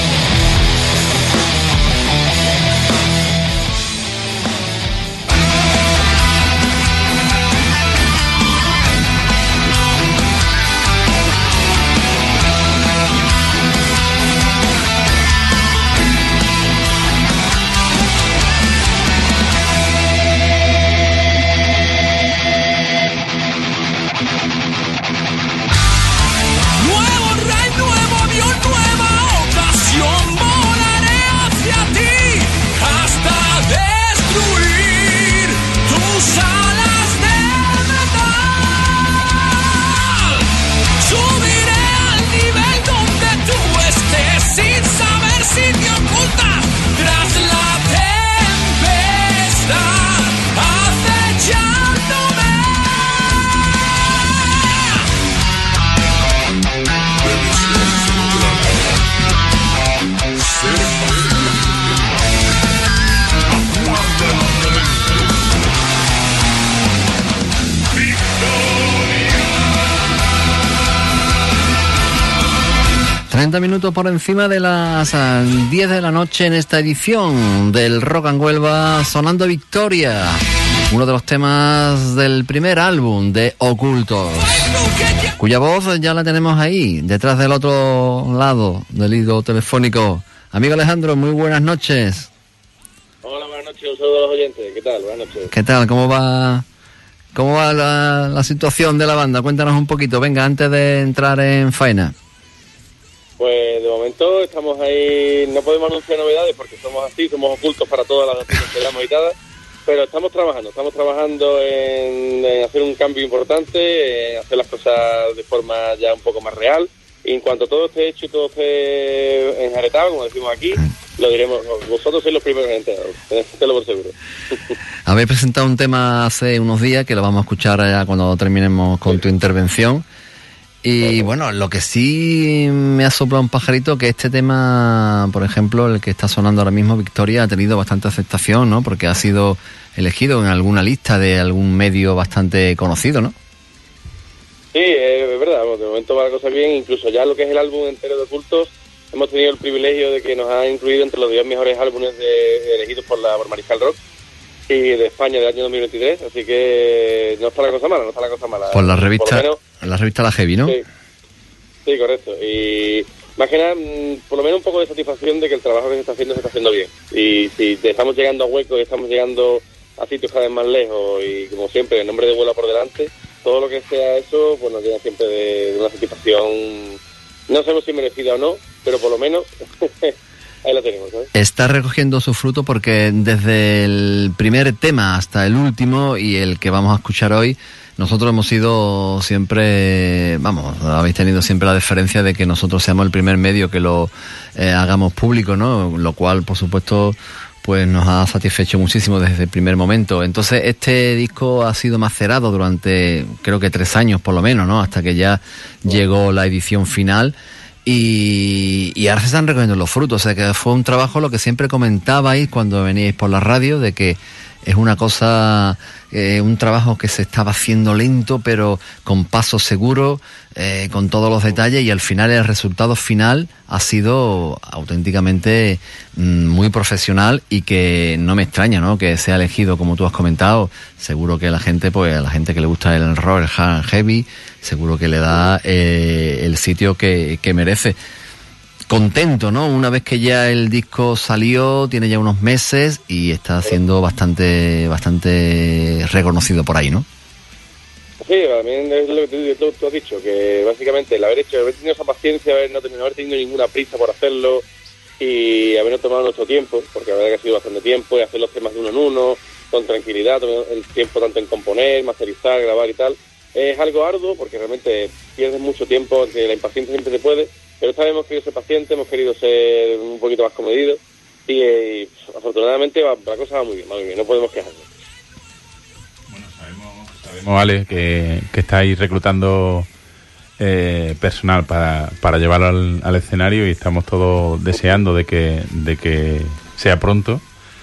treinta minutos por encima de las diez de la noche en esta edición del Rock and Huelva, sonando Victoria, uno de los temas del primer álbum de Ocultos, cuya voz ya la tenemos ahí, detrás del otro lado del hilo telefónico. Amigo Alejandro, muy buenas noches. Hola, buenas noches, un saludo a los oyentes. ¿Qué tal? Buenas noches. ¿Qué tal? ¿Cómo va, cómo va la, la situación de la banda? Cuéntanos un poquito, venga, antes de entrar en faena. Pues de momento estamos ahí, no podemos anunciar novedades porque somos así, somos ocultos para todas las noticias que damos editadas, pero estamos trabajando, estamos trabajando en, en hacer un cambio importante, en hacer las cosas de forma ya un poco más real, y en cuanto todo esté hecho y todo esté enjaretado, como decimos aquí, lo diremos, vosotros sois los primeros enterados, tenedlo por seguro. Habéis presentado un tema hace unos días que lo vamos a escuchar ya cuando terminemos con tu intervención. Y bueno, lo que sí me ha soplado un pajarito, que este tema, por ejemplo, el que está sonando ahora mismo, Victoria, ha tenido bastante aceptación, ¿no? Porque ha sido elegido en alguna lista de algún medio bastante conocido, ¿no? Sí, es verdad, de momento va la cosa bien, incluso ya lo que es el álbum entero de Ocultos, hemos tenido el privilegio de que nos han incluido entre los diez mejores álbumes de, elegidos por la por Mariscal Rock y de España del año dos mil veintitrés, así que no está la cosa mala, no está la cosa mala. Por la revista, por lo menos, la revista La Heavy, ¿no? Sí, sí, correcto. Y más que nada, por lo menos un poco de satisfacción de que el trabajo que se está haciendo se está haciendo bien. Y si estamos llegando a huecos y estamos llegando a sitios cada vez más lejos y como siempre, el nombre de Huelva por delante, todo lo que sea eso, pues nos llena siempre de, de una satisfacción, no sabemos si merecida o no, pero por lo menos ahí la tenemos, ¿sabes? Está recogiendo su fruto porque desde el primer tema hasta el último y el que vamos a escuchar hoy, nosotros hemos sido siempre, vamos, habéis tenido siempre la deferencia de que nosotros seamos el primer medio que lo eh, hagamos público, ¿no? Lo cual, por supuesto, pues nos ha satisfecho muchísimo desde el primer momento. Entonces, este disco ha sido macerado durante, creo que tres años por lo menos, ¿no? Hasta que ya llegó la edición final. Y, y ahora se están recogiendo los frutos, o sea que fue un trabajo, lo que siempre comentabais cuando veníais por la radio, de que es una cosa, eh, un trabajo que se estaba haciendo lento, pero con paso seguro, eh, con todos los detalles, y al final el resultado final ha sido auténticamente mm, muy profesional, y que no me extraña, ¿no?, que sea elegido, como tú has comentado. Seguro que la gente, pues a la gente que le gusta el rock, el hard heavy, seguro que le da eh, el sitio que, que merece. Contento, ¿no? Una vez que ya el disco salió, tiene ya unos meses y está siendo bastante bastante reconocido por ahí, ¿no? Sí, también es lo que tú, tú has dicho, que básicamente el haber hecho, haber tenido esa paciencia, haber no, no haber tenido ninguna prisa por hacerlo y habernos tomado nuestro tiempo, porque la verdad que ha sido bastante tiempo, y hacer los temas de uno en uno, con tranquilidad, el tiempo tanto en componer, masterizar, grabar y tal, es algo arduo porque realmente pierdes mucho tiempo, que la impaciencia siempre te puede. Pero esta vez hemos querido ser pacientes, hemos querido ser un poquito más comedidos y, y afortunadamente va, la cosa va muy bien, va muy bien, no podemos quejarnos. Bueno, sabemos, sabemos Ale, que, que estáis reclutando eh, personal para, para llevarlo al, al escenario, y estamos todos deseando de que, de que sea pronto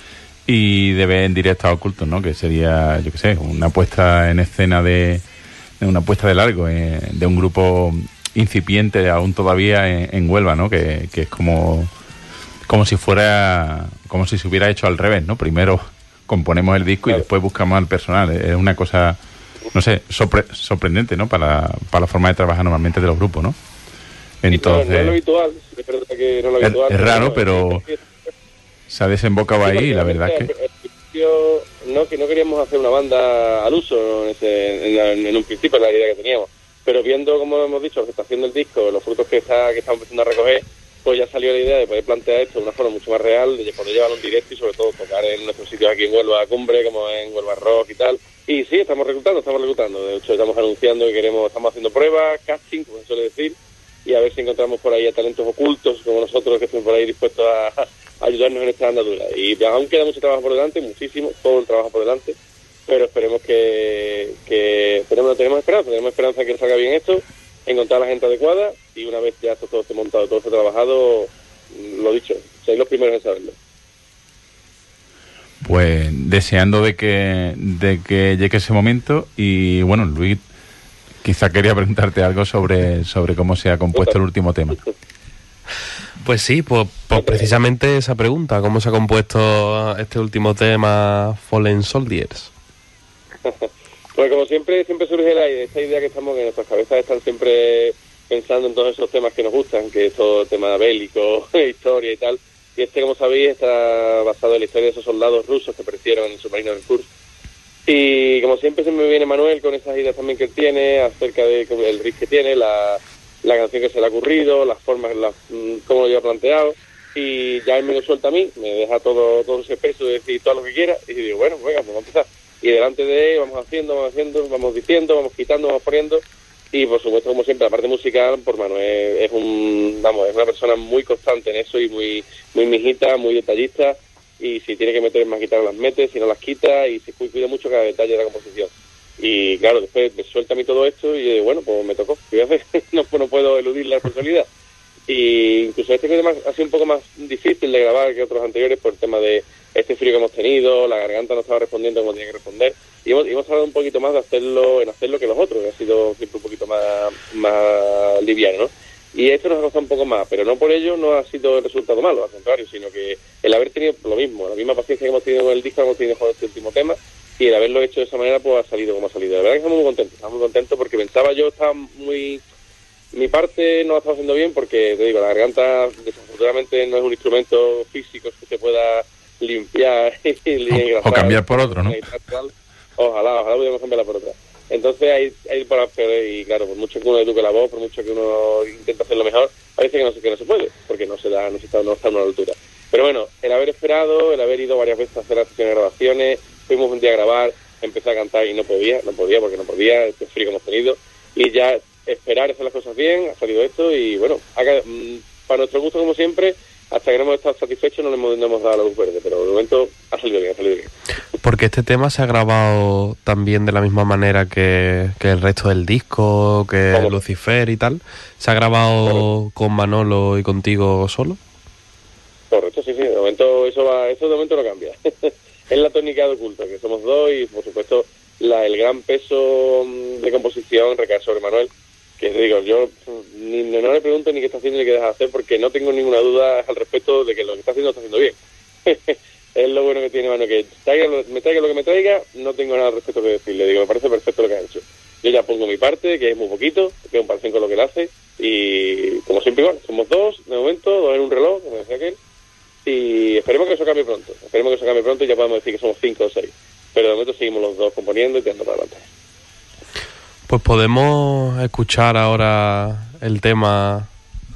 y de ver en directo a Ocultos, ¿no? Que sería, yo qué sé, una puesta en escena de, una apuesta de largo, eh, de un grupo incipiente aún todavía en, en Huelva, ¿no? Que, que es como, como si fuera, como si se hubiera hecho al revés, ¿no? Primero componemos el disco y después buscamos al personal. Es una cosa, no sé, sorpre- sorprendente, ¿no? Para, para la forma de trabajar normalmente de los grupos, ¿no? Entonces, no, no es lo habitual, es verdad que no es lo es, habitual. es raro, no, pero se ha desembocado sí, ahí y la verdad es que... al principio, no, que no queríamos hacer una banda al uso en, ese, en, la- en un principio, la idea que teníamos. Pero viendo, como hemos dicho, la aceptación del disco, los frutos que está que estamos empezando a recoger, pues ya salió la idea de poder plantear esto de una forma mucho más real, de poder llevarlo en directo y sobre todo tocar en nuestros sitios aquí en Huelva Cumbre, como en Huelva Rock y tal. Y sí, estamos reclutando, estamos reclutando. De hecho, estamos anunciando que queremos, estamos haciendo pruebas, casting, como se suele decir, y a ver si encontramos por ahí a talentos ocultos como nosotros que estén por ahí dispuestos a, a ayudarnos en esta andadura. Y aún queda mucho trabajo por delante, muchísimo, todo el trabajo por delante, pero esperemos que, que tenemos, tenemos esperanza, tenemos esperanza que salga bien esto, encontrar a la gente adecuada y una vez ya esto todo esté montado, todo esté trabajado, lo dicho, seréis los primeros en saberlo. Pues deseando de que, de que llegue ese momento. Y bueno, Luis, quizá quería preguntarte algo sobre, sobre cómo se ha compuesto el último tema. Pues sí, pues, pues precisamente esa pregunta, ¿cómo se ha compuesto este último tema, Fallen Soldiers? Pues como siempre, siempre surge la idea, esta idea que estamos, que nuestras cabezas están siempre pensando en todos esos temas que nos gustan, que es todo tema bélico, historia y tal. Y este, como sabéis, está basado en la historia de esos soldados rusos que perecieron en el submarino del Kursk. Y como siempre se me viene Manuel con esas ideas también que él tiene, acerca del riff que tiene, la, la canción que se le ha ocurrido, las formas, las, cómo lo lleva planteado. Y ya él me lo suelta a mí, me deja todo, todo ese peso de decir todo lo que quiera. Y digo, bueno, venga, pues vamos a empezar. Y delante de él vamos haciendo, vamos haciendo, vamos diciendo, vamos quitando, vamos poniendo. Y por supuesto, como siempre, la parte musical, por Manuel es un, vamos, es una persona muy constante en eso y muy, muy mijita, muy detallista. Y si tiene que meter más guitarras las mete, si no las quita, y se cuida mucho cada detalle de la composición. Y claro, después me suelta a mí todo esto y yo digo, bueno, pues me tocó, ¿qué voy a hacer? no, no puedo eludir la responsabilidad. Y incluso este tema ha sido un poco más difícil de grabar que otros anteriores por el tema de este frío que hemos tenido, la garganta no estaba respondiendo como tenía que responder, y hemos, hemos tardado un poquito más de hacerlo en hacerlo que los otros, que ha sido siempre un poquito más, más liviano, ¿no? Y esto nos ha costado un poco más, pero no por ello no ha sido el resultado malo, al contrario, sino que el haber tenido lo mismo, la misma paciencia que hemos tenido con el disco, hemos tenido con este último tema, y el haberlo hecho de esa manera, pues ha salido como ha salido. La verdad es que estamos muy contentos, estamos muy contentos porque pensaba yo, estaba muy... Mi parte no la estaba haciendo bien porque, te digo, la garganta desafortunadamente no es un instrumento físico que se pueda limpiar y, y o, o cambiar por otro, ¿no? Ojalá, ojalá pudiéramos cambiarla por otra. Entonces, hay, hay para hacer, y claro, por mucho que uno eduque la voz, por mucho que uno intente hacerlo mejor, parece que no, que no se puede, porque no se da, no se está, no está a una altura. Pero bueno, el haber esperado, el haber ido varias veces a hacer las sesiones de grabaciones, fuimos un día a grabar, empecé a cantar y no podía, no podía porque no podía, este frío que hemos tenido, y ya esperar hacer las cosas bien, ha salido esto y bueno, acá, para nuestro gusto como siempre, hasta que no hemos estado satisfechos no le hemos, no hemos dado la luz verde, pero de momento ha salido bien, ha salido bien. Porque este tema se ha grabado también de la misma manera que, que el resto del disco, que ¿Cómo? Lucifer y tal. ¿Se ha grabado ¿Cómo? con Manolo y contigo solo? Correcto, sí, sí, de momento eso va, eso de momento no cambia. Es la tónica de Oculto, que somos dos y por supuesto la, el gran peso de composición recae sobre Manuel. Que te digo, yo ni, no le pregunto ni qué está haciendo ni qué deja de hacer porque no tengo ninguna duda al respecto de que lo que está haciendo lo está haciendo bien. Es lo bueno que tiene Manu, que traiga, me traiga lo que me traiga, no tengo nada al respecto que decirle. Digo, me parece perfecto lo que ha hecho. Yo ya pongo mi parte, que es muy poquito, que es un parcén con lo que él hace, y como siempre igual, somos dos, de momento, dos en un reloj, como decía aquel, y esperemos que eso cambie pronto. Esperemos que eso cambie pronto y ya podemos decir que somos cinco o seis. Pero de momento seguimos los dos componiendo y tirando para adelante. Pues podemos escuchar ahora el tema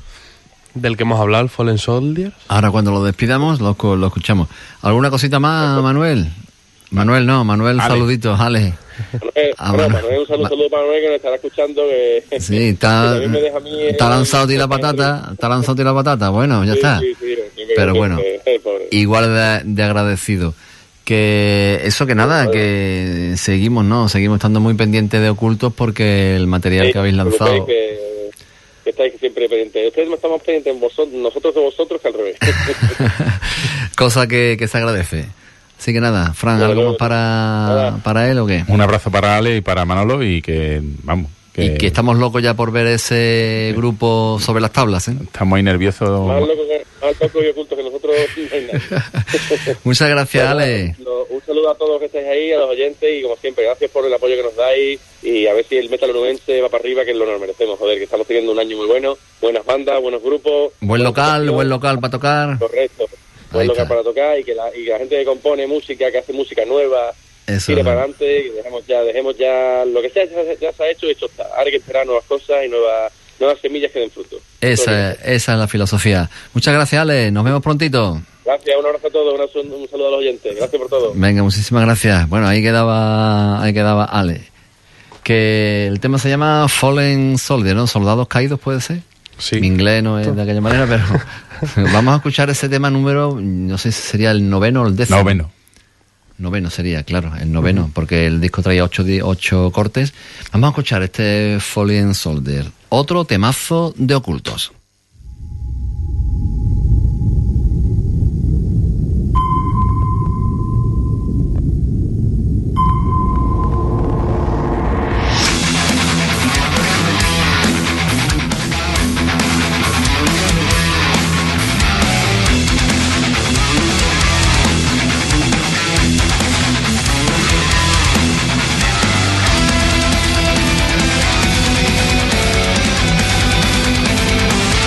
del que hemos hablado, el Fallen Soldiers. Ahora cuando lo despidamos lo, lo escuchamos. ¿Alguna cosita más, Manuel? Manuel no, Manuel, Ale. Saluditos, Ale. Manuel, ah, bueno, Manuel. Manuel, un saludo, saludo para Manuel que nos estará escuchando. Que, sí, está, que me deja a mí, está eh, lanzado ti la patata, está lanzado ti la patata, bueno, ya sí, está. Sí, sí, sí, pero que, bueno, que, eh, igual de, de agradecido. Que eso que nada, que seguimos, ¿no? Seguimos estando muy pendientes de Ocultos porque el material sí, que habéis lanzado... Que, que estáis siempre pendientes. Ustedes no estamos pendientes en vosotros, nosotros de vosotros que al revés. Cosa que, que se agradece. Así que nada, Fran, Bueno, ¿algo más para, nada. para él o qué? Un abrazo para Ale y para Manolo y que, vamos, que, Y que estamos locos ya por ver ese grupo sobre las tablas, ¿eh? estamos ahí nerviosos. Más loco, que, más loco y oculto que nosotros no hay nada. Muchas gracias, Bueno, Ale. lo- un saludo a todos los que estáis ahí, a los oyentes, y como siempre, gracias por el apoyo que nos dais, y a ver si el metal onubense va para arriba, que lo nos merecemos, joder, que estamos teniendo un año muy bueno, buenas bandas, buenos grupos. Buen buena local, actuación. buen local para tocar. Correcto. Ahí Buen local está. para tocar, y que, la, y que la gente que compone música, que hace música nueva, Eso. tire para adelante, y dejemos ya, dejemos ya, lo que sea ya, ya se ha hecho, hecho está. Ahora hay que esperar nuevas cosas y nuevas, nuevas semillas que den fruto. Esa, esa es la filosofía. Muchas gracias, Ale. Nos vemos prontito. Gracias, un abrazo a todos, un, abrazo- un saludo a los oyentes, gracias por todo. Venga, muchísimas gracias. Bueno, ahí quedaba, ahí quedaba Ale. Que el tema se llama Fallen Soldier, ¿no? Soldados caídos, ¿puede ser? Sí. Mi inglés no es de aquella manera, pero vamos a escuchar ese tema número, no sé si sería el noveno o el décimo. Noveno. Noveno sería, claro, el noveno, porque el disco traía ocho, di- ocho cortes. Vamos a escuchar este Fallen Soldier, otro temazo de Ocultos. Fallen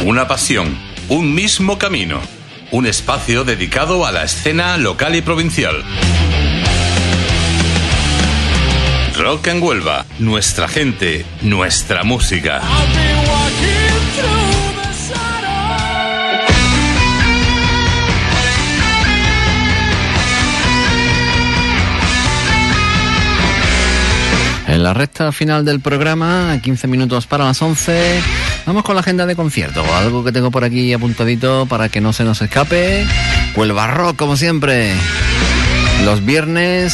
una pasión, un mismo camino. Un espacio dedicado a la escena local y provincial. Rock en Huelva, nuestra gente, nuestra música. En la recta final del programa, quince minutos para las once, vamos con la agenda de conciertos. Algo que tengo por aquí apuntadito para que no se nos escape. Huelva Rock, como siempre. Los viernes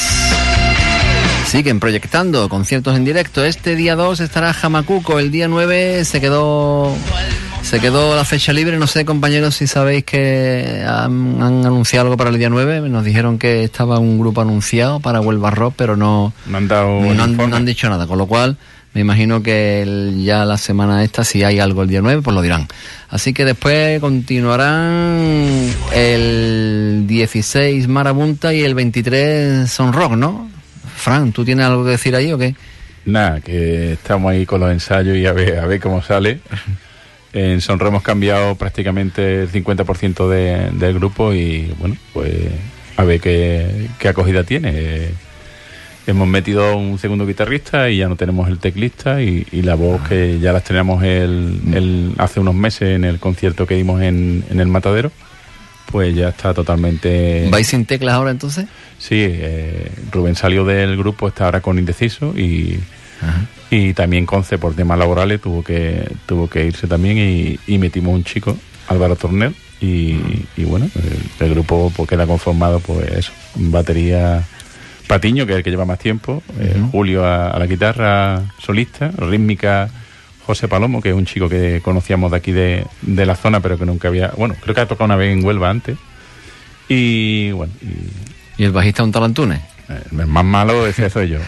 siguen proyectando conciertos en directo. Este día dos estará Jamacuco. El día nueve se quedó se quedó la fecha libre. No sé, compañeros, si sabéis que han, han anunciado algo para el día nueve. Nos dijeron que estaba un grupo anunciado para Huelva Rock, pero no, no, han, dado no, han, no han dicho nada. Con lo cual, me imagino que el, ya la semana esta, si hay algo el día nueve, pues lo dirán. Así que después continuarán el dieciséis Marabunta y el veintitrés Son Rock, ¿no? Fran, ¿tú tienes algo que decir ahí o qué? Nada, que estamos ahí con los ensayos y a ver, a ver cómo sale. En Sonro hemos cambiado prácticamente el cincuenta por ciento de, del grupo y bueno, pues a ver qué, qué acogida tiene. Eh, hemos metido un segundo guitarrista y ya no tenemos el teclista y, y la voz que ya las teníamos el, el, hace unos meses en el concierto que dimos en, en el Matadero, pues ya está totalmente... ¿Vais sin teclas ahora entonces? Sí, eh, Rubén salió del grupo, está ahora con Indeciso y... Ajá. Y también Conce, por temas laborales, tuvo que tuvo que irse también y, y metimos un chico, Álvaro Tornel, y, y bueno, el, el grupo pues queda conformado, pues eso, batería Patiño, que es el que lleva más tiempo, uh-huh. eh, Julio a, a la guitarra solista, rítmica José Palomo, que es un chico que conocíamos de aquí de, de la zona, pero que nunca había, bueno, creo que ha tocado una vez en Huelva antes, y bueno. ¿Y, ¿Y el bajista un talantunes? El más malo ese soy yo.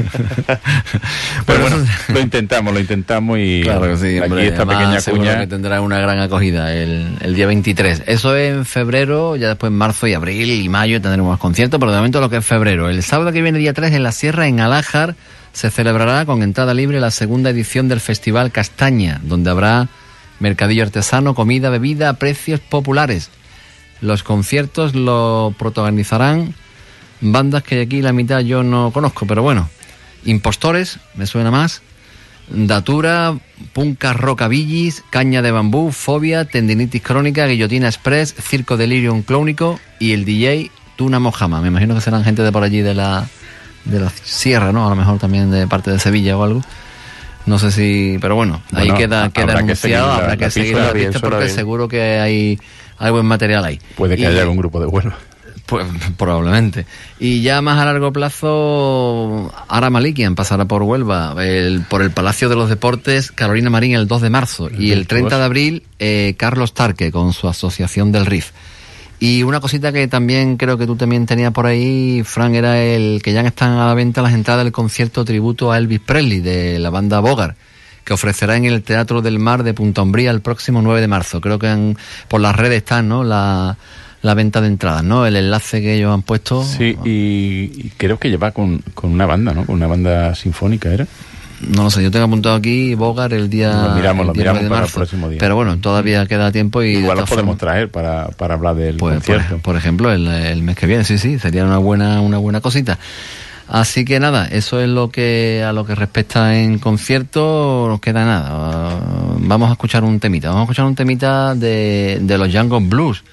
Pero bueno, lo intentamos, lo intentamos y claro que sí, hombre, aquí esta pequeña cuña que tendrá una gran acogida el, el día veintitrés. Eso es en febrero, ya después en marzo y abril y mayo tendremos más conciertos, pero de momento lo que es febrero. El sábado que viene, día tres, en la Sierra, en Alájar, se celebrará con entrada libre la segunda edición del Festival Castaña, donde habrá mercadillo artesano, comida, bebida a precios populares. Los conciertos lo protagonizarán bandas que aquí la mitad yo no conozco, pero bueno. Impostores, me suena más. Datura, Punca Rockabillis, Caña de Bambú, Fobia, Tendinitis Crónica, Guillotina Express, Circo Delirium Clónico y el D J Tuna Mojama. Me imagino que serán gente de por allí de la de la sierra, ¿no? A lo mejor también de parte de Sevilla o algo. No sé si... Pero bueno, bueno ahí queda, queda anunciado. La, habrá que seguir la pista porque bien. Seguro que hay, hay buen material ahí. Puede que y, haya algún grupo de Huelva. Pues probablemente. Y ya más a largo plazo, Ara Malikian pasará por Huelva, el, por el Palacio de los Deportes, Carolina Marín el dos de marzo. El y el treinta de abril, eh, Carlos Tarque con su Asociación del Riff. Y una cosita que también creo que tú también tenías por ahí, Fran, era el que ya están a la venta las entradas del concierto tributo a Elvis Presley de la banda Bogart, que ofrecerá en el Teatro del Mar de Punta Umbría el próximo nueve de marzo. Creo que en, por las redes están, ¿no?, la... la venta de entradas, ¿no? El enlace que ellos han puesto. Sí, y, y creo que lleva con, con una banda, ¿no? Con una banda sinfónica, ¿era? No lo sé, yo tengo apuntado aquí Bogart el día, lo miramos, el día lo miramos de para marzo, el próximo día. Pero bueno, todavía queda tiempo y... Igual lo podemos traer para, para hablar del pues, concierto. Por, por ejemplo, el, el mes que viene, sí, sí, sería una buena, una buena cosita. Así que nada, eso es lo que a lo que respecta en concierto, nos queda nada. Vamos a escuchar un temita, vamos a escuchar un temita de, de los Django Blues,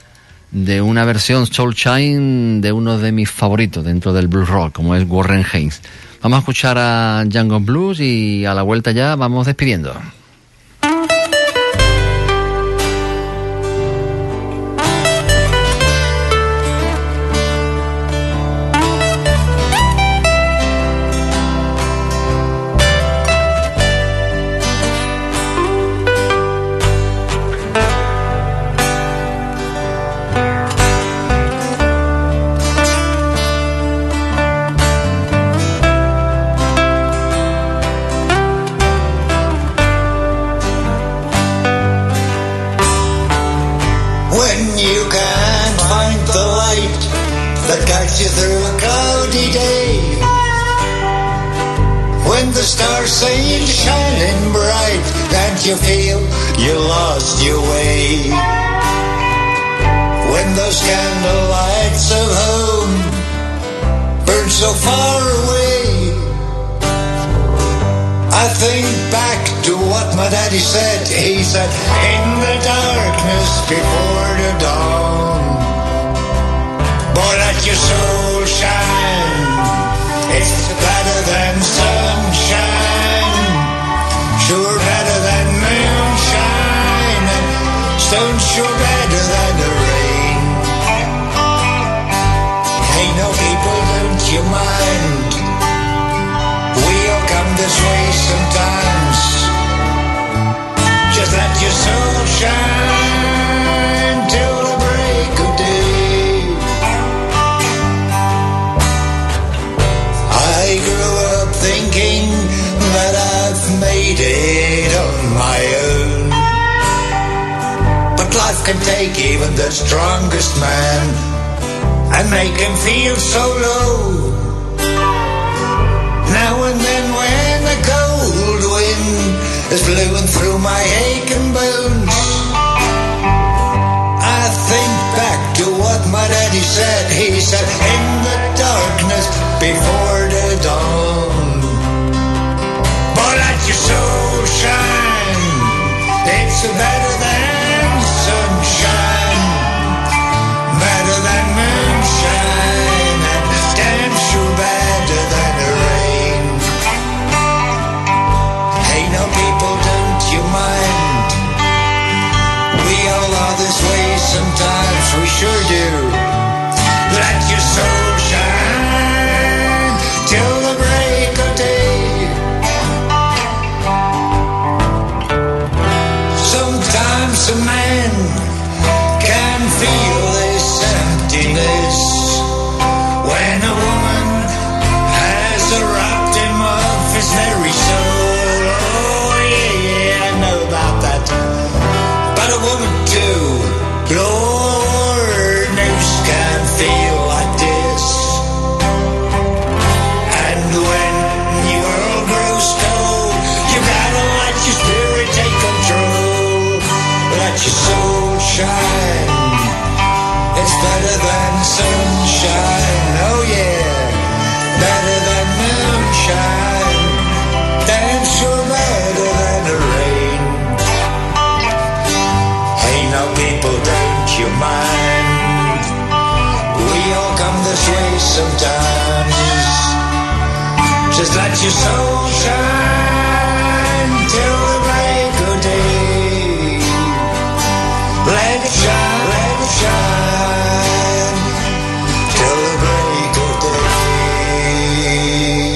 de una versión Soul Shine de uno de mis favoritos dentro del blues rock, como es Warren Haynes. Vamos a escuchar a Django Blues y a la vuelta ya vamos despidiendo. the stars saying shining bright, and you feel you lost your way. When those candle lights of home burn so far away, I think back to what my daddy said. He said, in the darkness before the dawn, boy, let your soul shine. It's better than sunshine, sure better than moonshine, and stone sure better than the rain. Hey, no people, don't you mind? We all come this way sometimes. Just let your soul shine till the break of day. I grew up thinking that I've made it on my own, but life can take even the strongest man and make him feel so low. Now and then when the cold wind is blowing through my aching bones, I think back to what my daddy said. He said, in the darkness before the dawn, boy, let your soul shine. It's better than sunshine, better than moonshine, and damn sure better than the rain. Hey, no people, don't you mind? We all are this way sometimes, we sure do. Let your soul shine till the break of day. Sometimes a man can feel this emptiness when a woman has robbed him of his very soul. Oh yeah, I know about that. But a woman too, Lord knows, can feel like this. And when your girl grows cold, you gotta let your spirit take control. Let your soul shine. It's better than sunshine. Oh yeah, better than moonshine. Damn sure better than the rain. Hey, no people, don't you mind? We all come this way sometimes. Just let your soul shine till the break of day. Let it shine, let it shine till the break of day.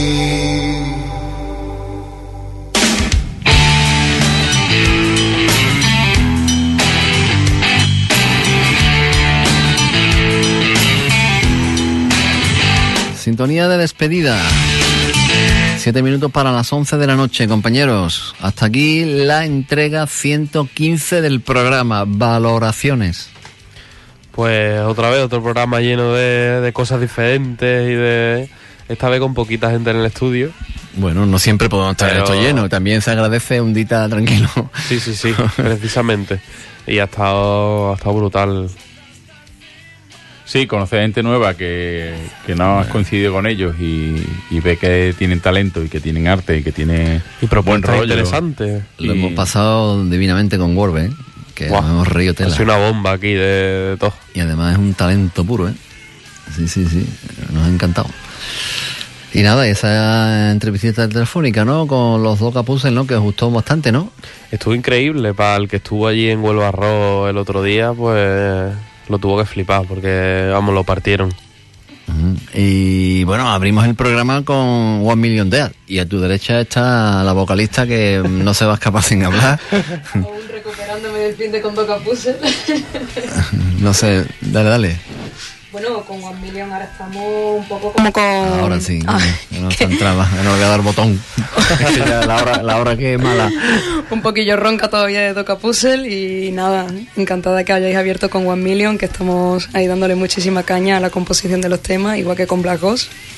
Sintonía de despedida. Siete minutos para las once de la noche, compañeros. Hasta aquí la entrega ciento quince del programa. Valoraciones. Pues otra vez otro programa lleno de, de cosas diferentes y de... Esta vez con poquita gente en el estudio. Bueno, no siempre podemos estar Pero... esto lleno. También se agradece un día tranquilo. Sí, sí, sí, precisamente. Y ha estado, ha estado brutal. Sí, conocer gente nueva que, que no has coincidido con ellos y, y ve que tienen talento y que tienen arte y que tienen y buen rollo. Interesante. Lo y... hemos pasado divinamente con Worbe, ¿eh? Que Buah, nos hemos reído tela. Es una bomba aquí de, de todo. Y además es un talento puro, ¿eh? Sí, sí, sí. Nos ha encantado. Y nada, esa entrevista telefónica, ¿no? Con los dos Capuzes, ¿no? Que os gustó bastante, ¿no? Estuvo increíble. Para el que estuvo allí en Huelva Arroz el otro día, pues lo tuvo que flipar porque, vamos, lo partieron. Uh-huh. Y bueno, abrimos el programa con One Million Dead. Y a tu derecha está la vocalista que no se va a escapar sin hablar. Aún recuperándome del fin de con dos Capuzes. No sé, dale, dale. Bueno, con One Million ahora estamos un poco como con... Ahora sí, Ah, que no está entraba, no le voy a dar botón. Ya la hora, la hora que es mala. un poquillo ronca todavía de Doca Puzzle y nada, encantada que hayáis abierto con One Million, que estamos ahí dándole muchísima caña a la composición de los temas, igual que con Black Ghost.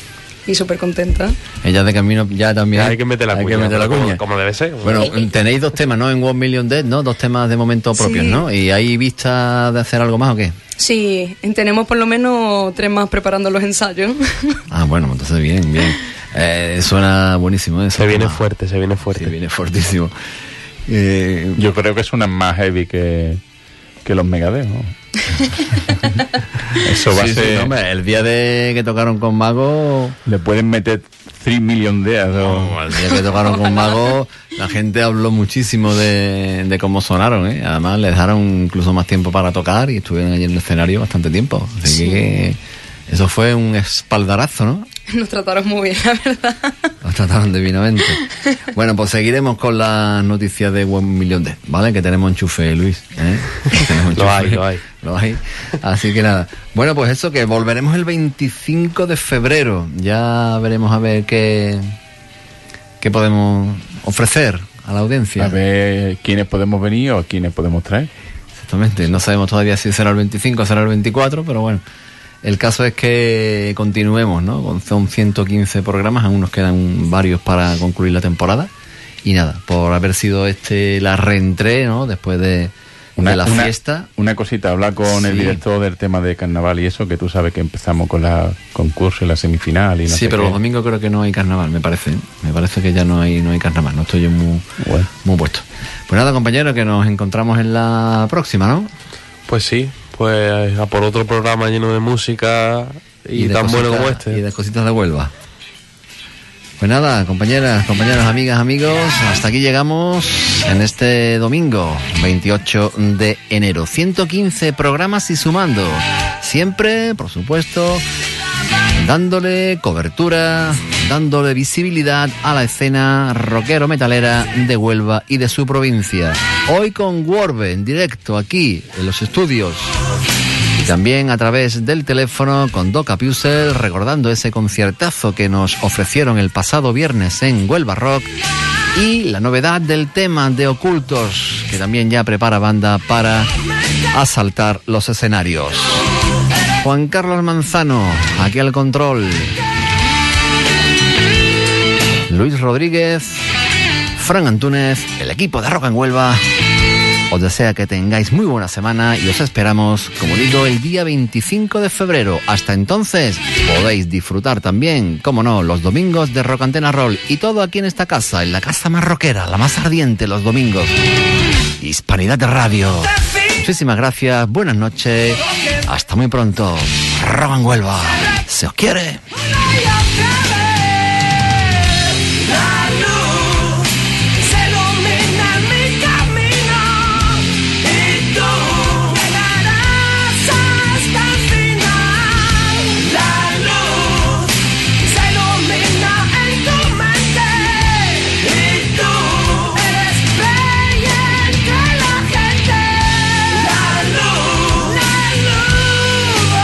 y súper contenta. Ella de camino ya también. Hay que meter la hay cuña, que meter la como- cuña. como debe ser. Bueno, tenéis dos temas, ¿no? En One Million Dead, ¿no? Dos temas de momento propios, Sí. ¿no? ¿Y hay vista de hacer algo más o qué? Sí, tenemos por lo menos tres más preparando los ensayos. Ah, bueno, entonces bien, bien. Eh, suena buenísimo eso. Se viene fuerte, se viene fuerte. Se viene fuertísimo. Eh, Yo creo que suenan más heavy que, que los Megadeth, ¿no? Eso va sí, a sí, ser... no, hombre, el día de que tocaron con Mago... Le pueden meter tres millones de No, el día que tocaron con Mago, la gente habló muchísimo de, de cómo sonaron, ¿eh? Además, les dejaron incluso más tiempo para tocar y estuvieron allí en el escenario bastante tiempo. Así Sí. que eso fue un espaldarazo, ¿no? Nos trataron muy bien, la verdad. Los trataron divinamente. Bueno, pues seguiremos con las noticias de One Million Dead, ¿vale? Que tenemos enchufe, Luis. ¿eh? Tenemos Lo hay, lo hay. Lo hay. Así que nada. Bueno, pues eso, que volveremos el veinticinco de febrero. Ya veremos a ver qué, qué podemos ofrecer a la audiencia. A ver quiénes podemos venir o quiénes podemos traer. Exactamente. No sabemos todavía si será el veinticinco o será el veinticuatro, pero bueno. El caso es que continuemos, ¿no? Con- Son ciento quince programas, aún nos quedan varios para concluir la temporada. Y nada, por haber sido este la reentré, ¿no? Después de, de la una, fiesta. Una cosita, habla con el Sí. director del tema de carnaval y eso, que tú sabes que empezamos con la concurso y la semifinal y no Sí, sé pero qué. los domingos creo que no hay carnaval, me parece. ¿eh? Me parece que ya no hay no hay carnaval, no estoy yo muy, Bueno. muy puesto. Pues nada, compañeros, que nos encontramos en la próxima, ¿no? Pues sí, pues a por otro programa lleno de música y, de tan bueno cositas- como este. Y de cositas de Huelva. Pues nada, compañeras, compañeros, amigas, amigos, hasta aquí llegamos en este domingo, veintiocho de enero. ciento quince programas y sumando. Siempre, por supuesto, dándole cobertura, dándole visibilidad a la escena rockero-metalera de Huelva y de su provincia. Hoy con Warbe, en directo aquí, en los estudios. Y también a través del teléfono con Doca Pusel, recordando ese conciertazo que nos ofrecieron el pasado viernes en Huelva Rock y la novedad del tema de Ocultos, que también ya prepara banda para asaltar los escenarios. Juan Carlos Manzano, aquí al control. Luis Rodríguez, Fran Antúnez, el equipo de Rock en Huelva. Os desea que tengáis muy buena semana y os esperamos, como digo, el día veinticinco de febrero. Hasta entonces podéis disfrutar también, como no, los domingos de Rock Antena Roll y todo aquí en esta casa, en la casa más rockera, la más ardiente los domingos. Hispanidad de Radio. Muchísimas gracias, buenas noches, hasta muy pronto. Rock en Huelva, se os quiere. La luz se ilumina mi camino y tú llegarás hasta el final. La luz se ilumina en tu mente y tú eres rey entre la gente. La luz, la luz,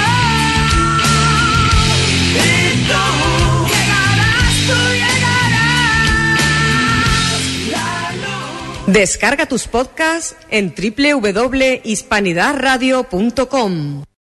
y tú llegarás, tú llegarás. La luz. Descarga tus podcasts en doble u doble u doble punto hispanidad radio punto com.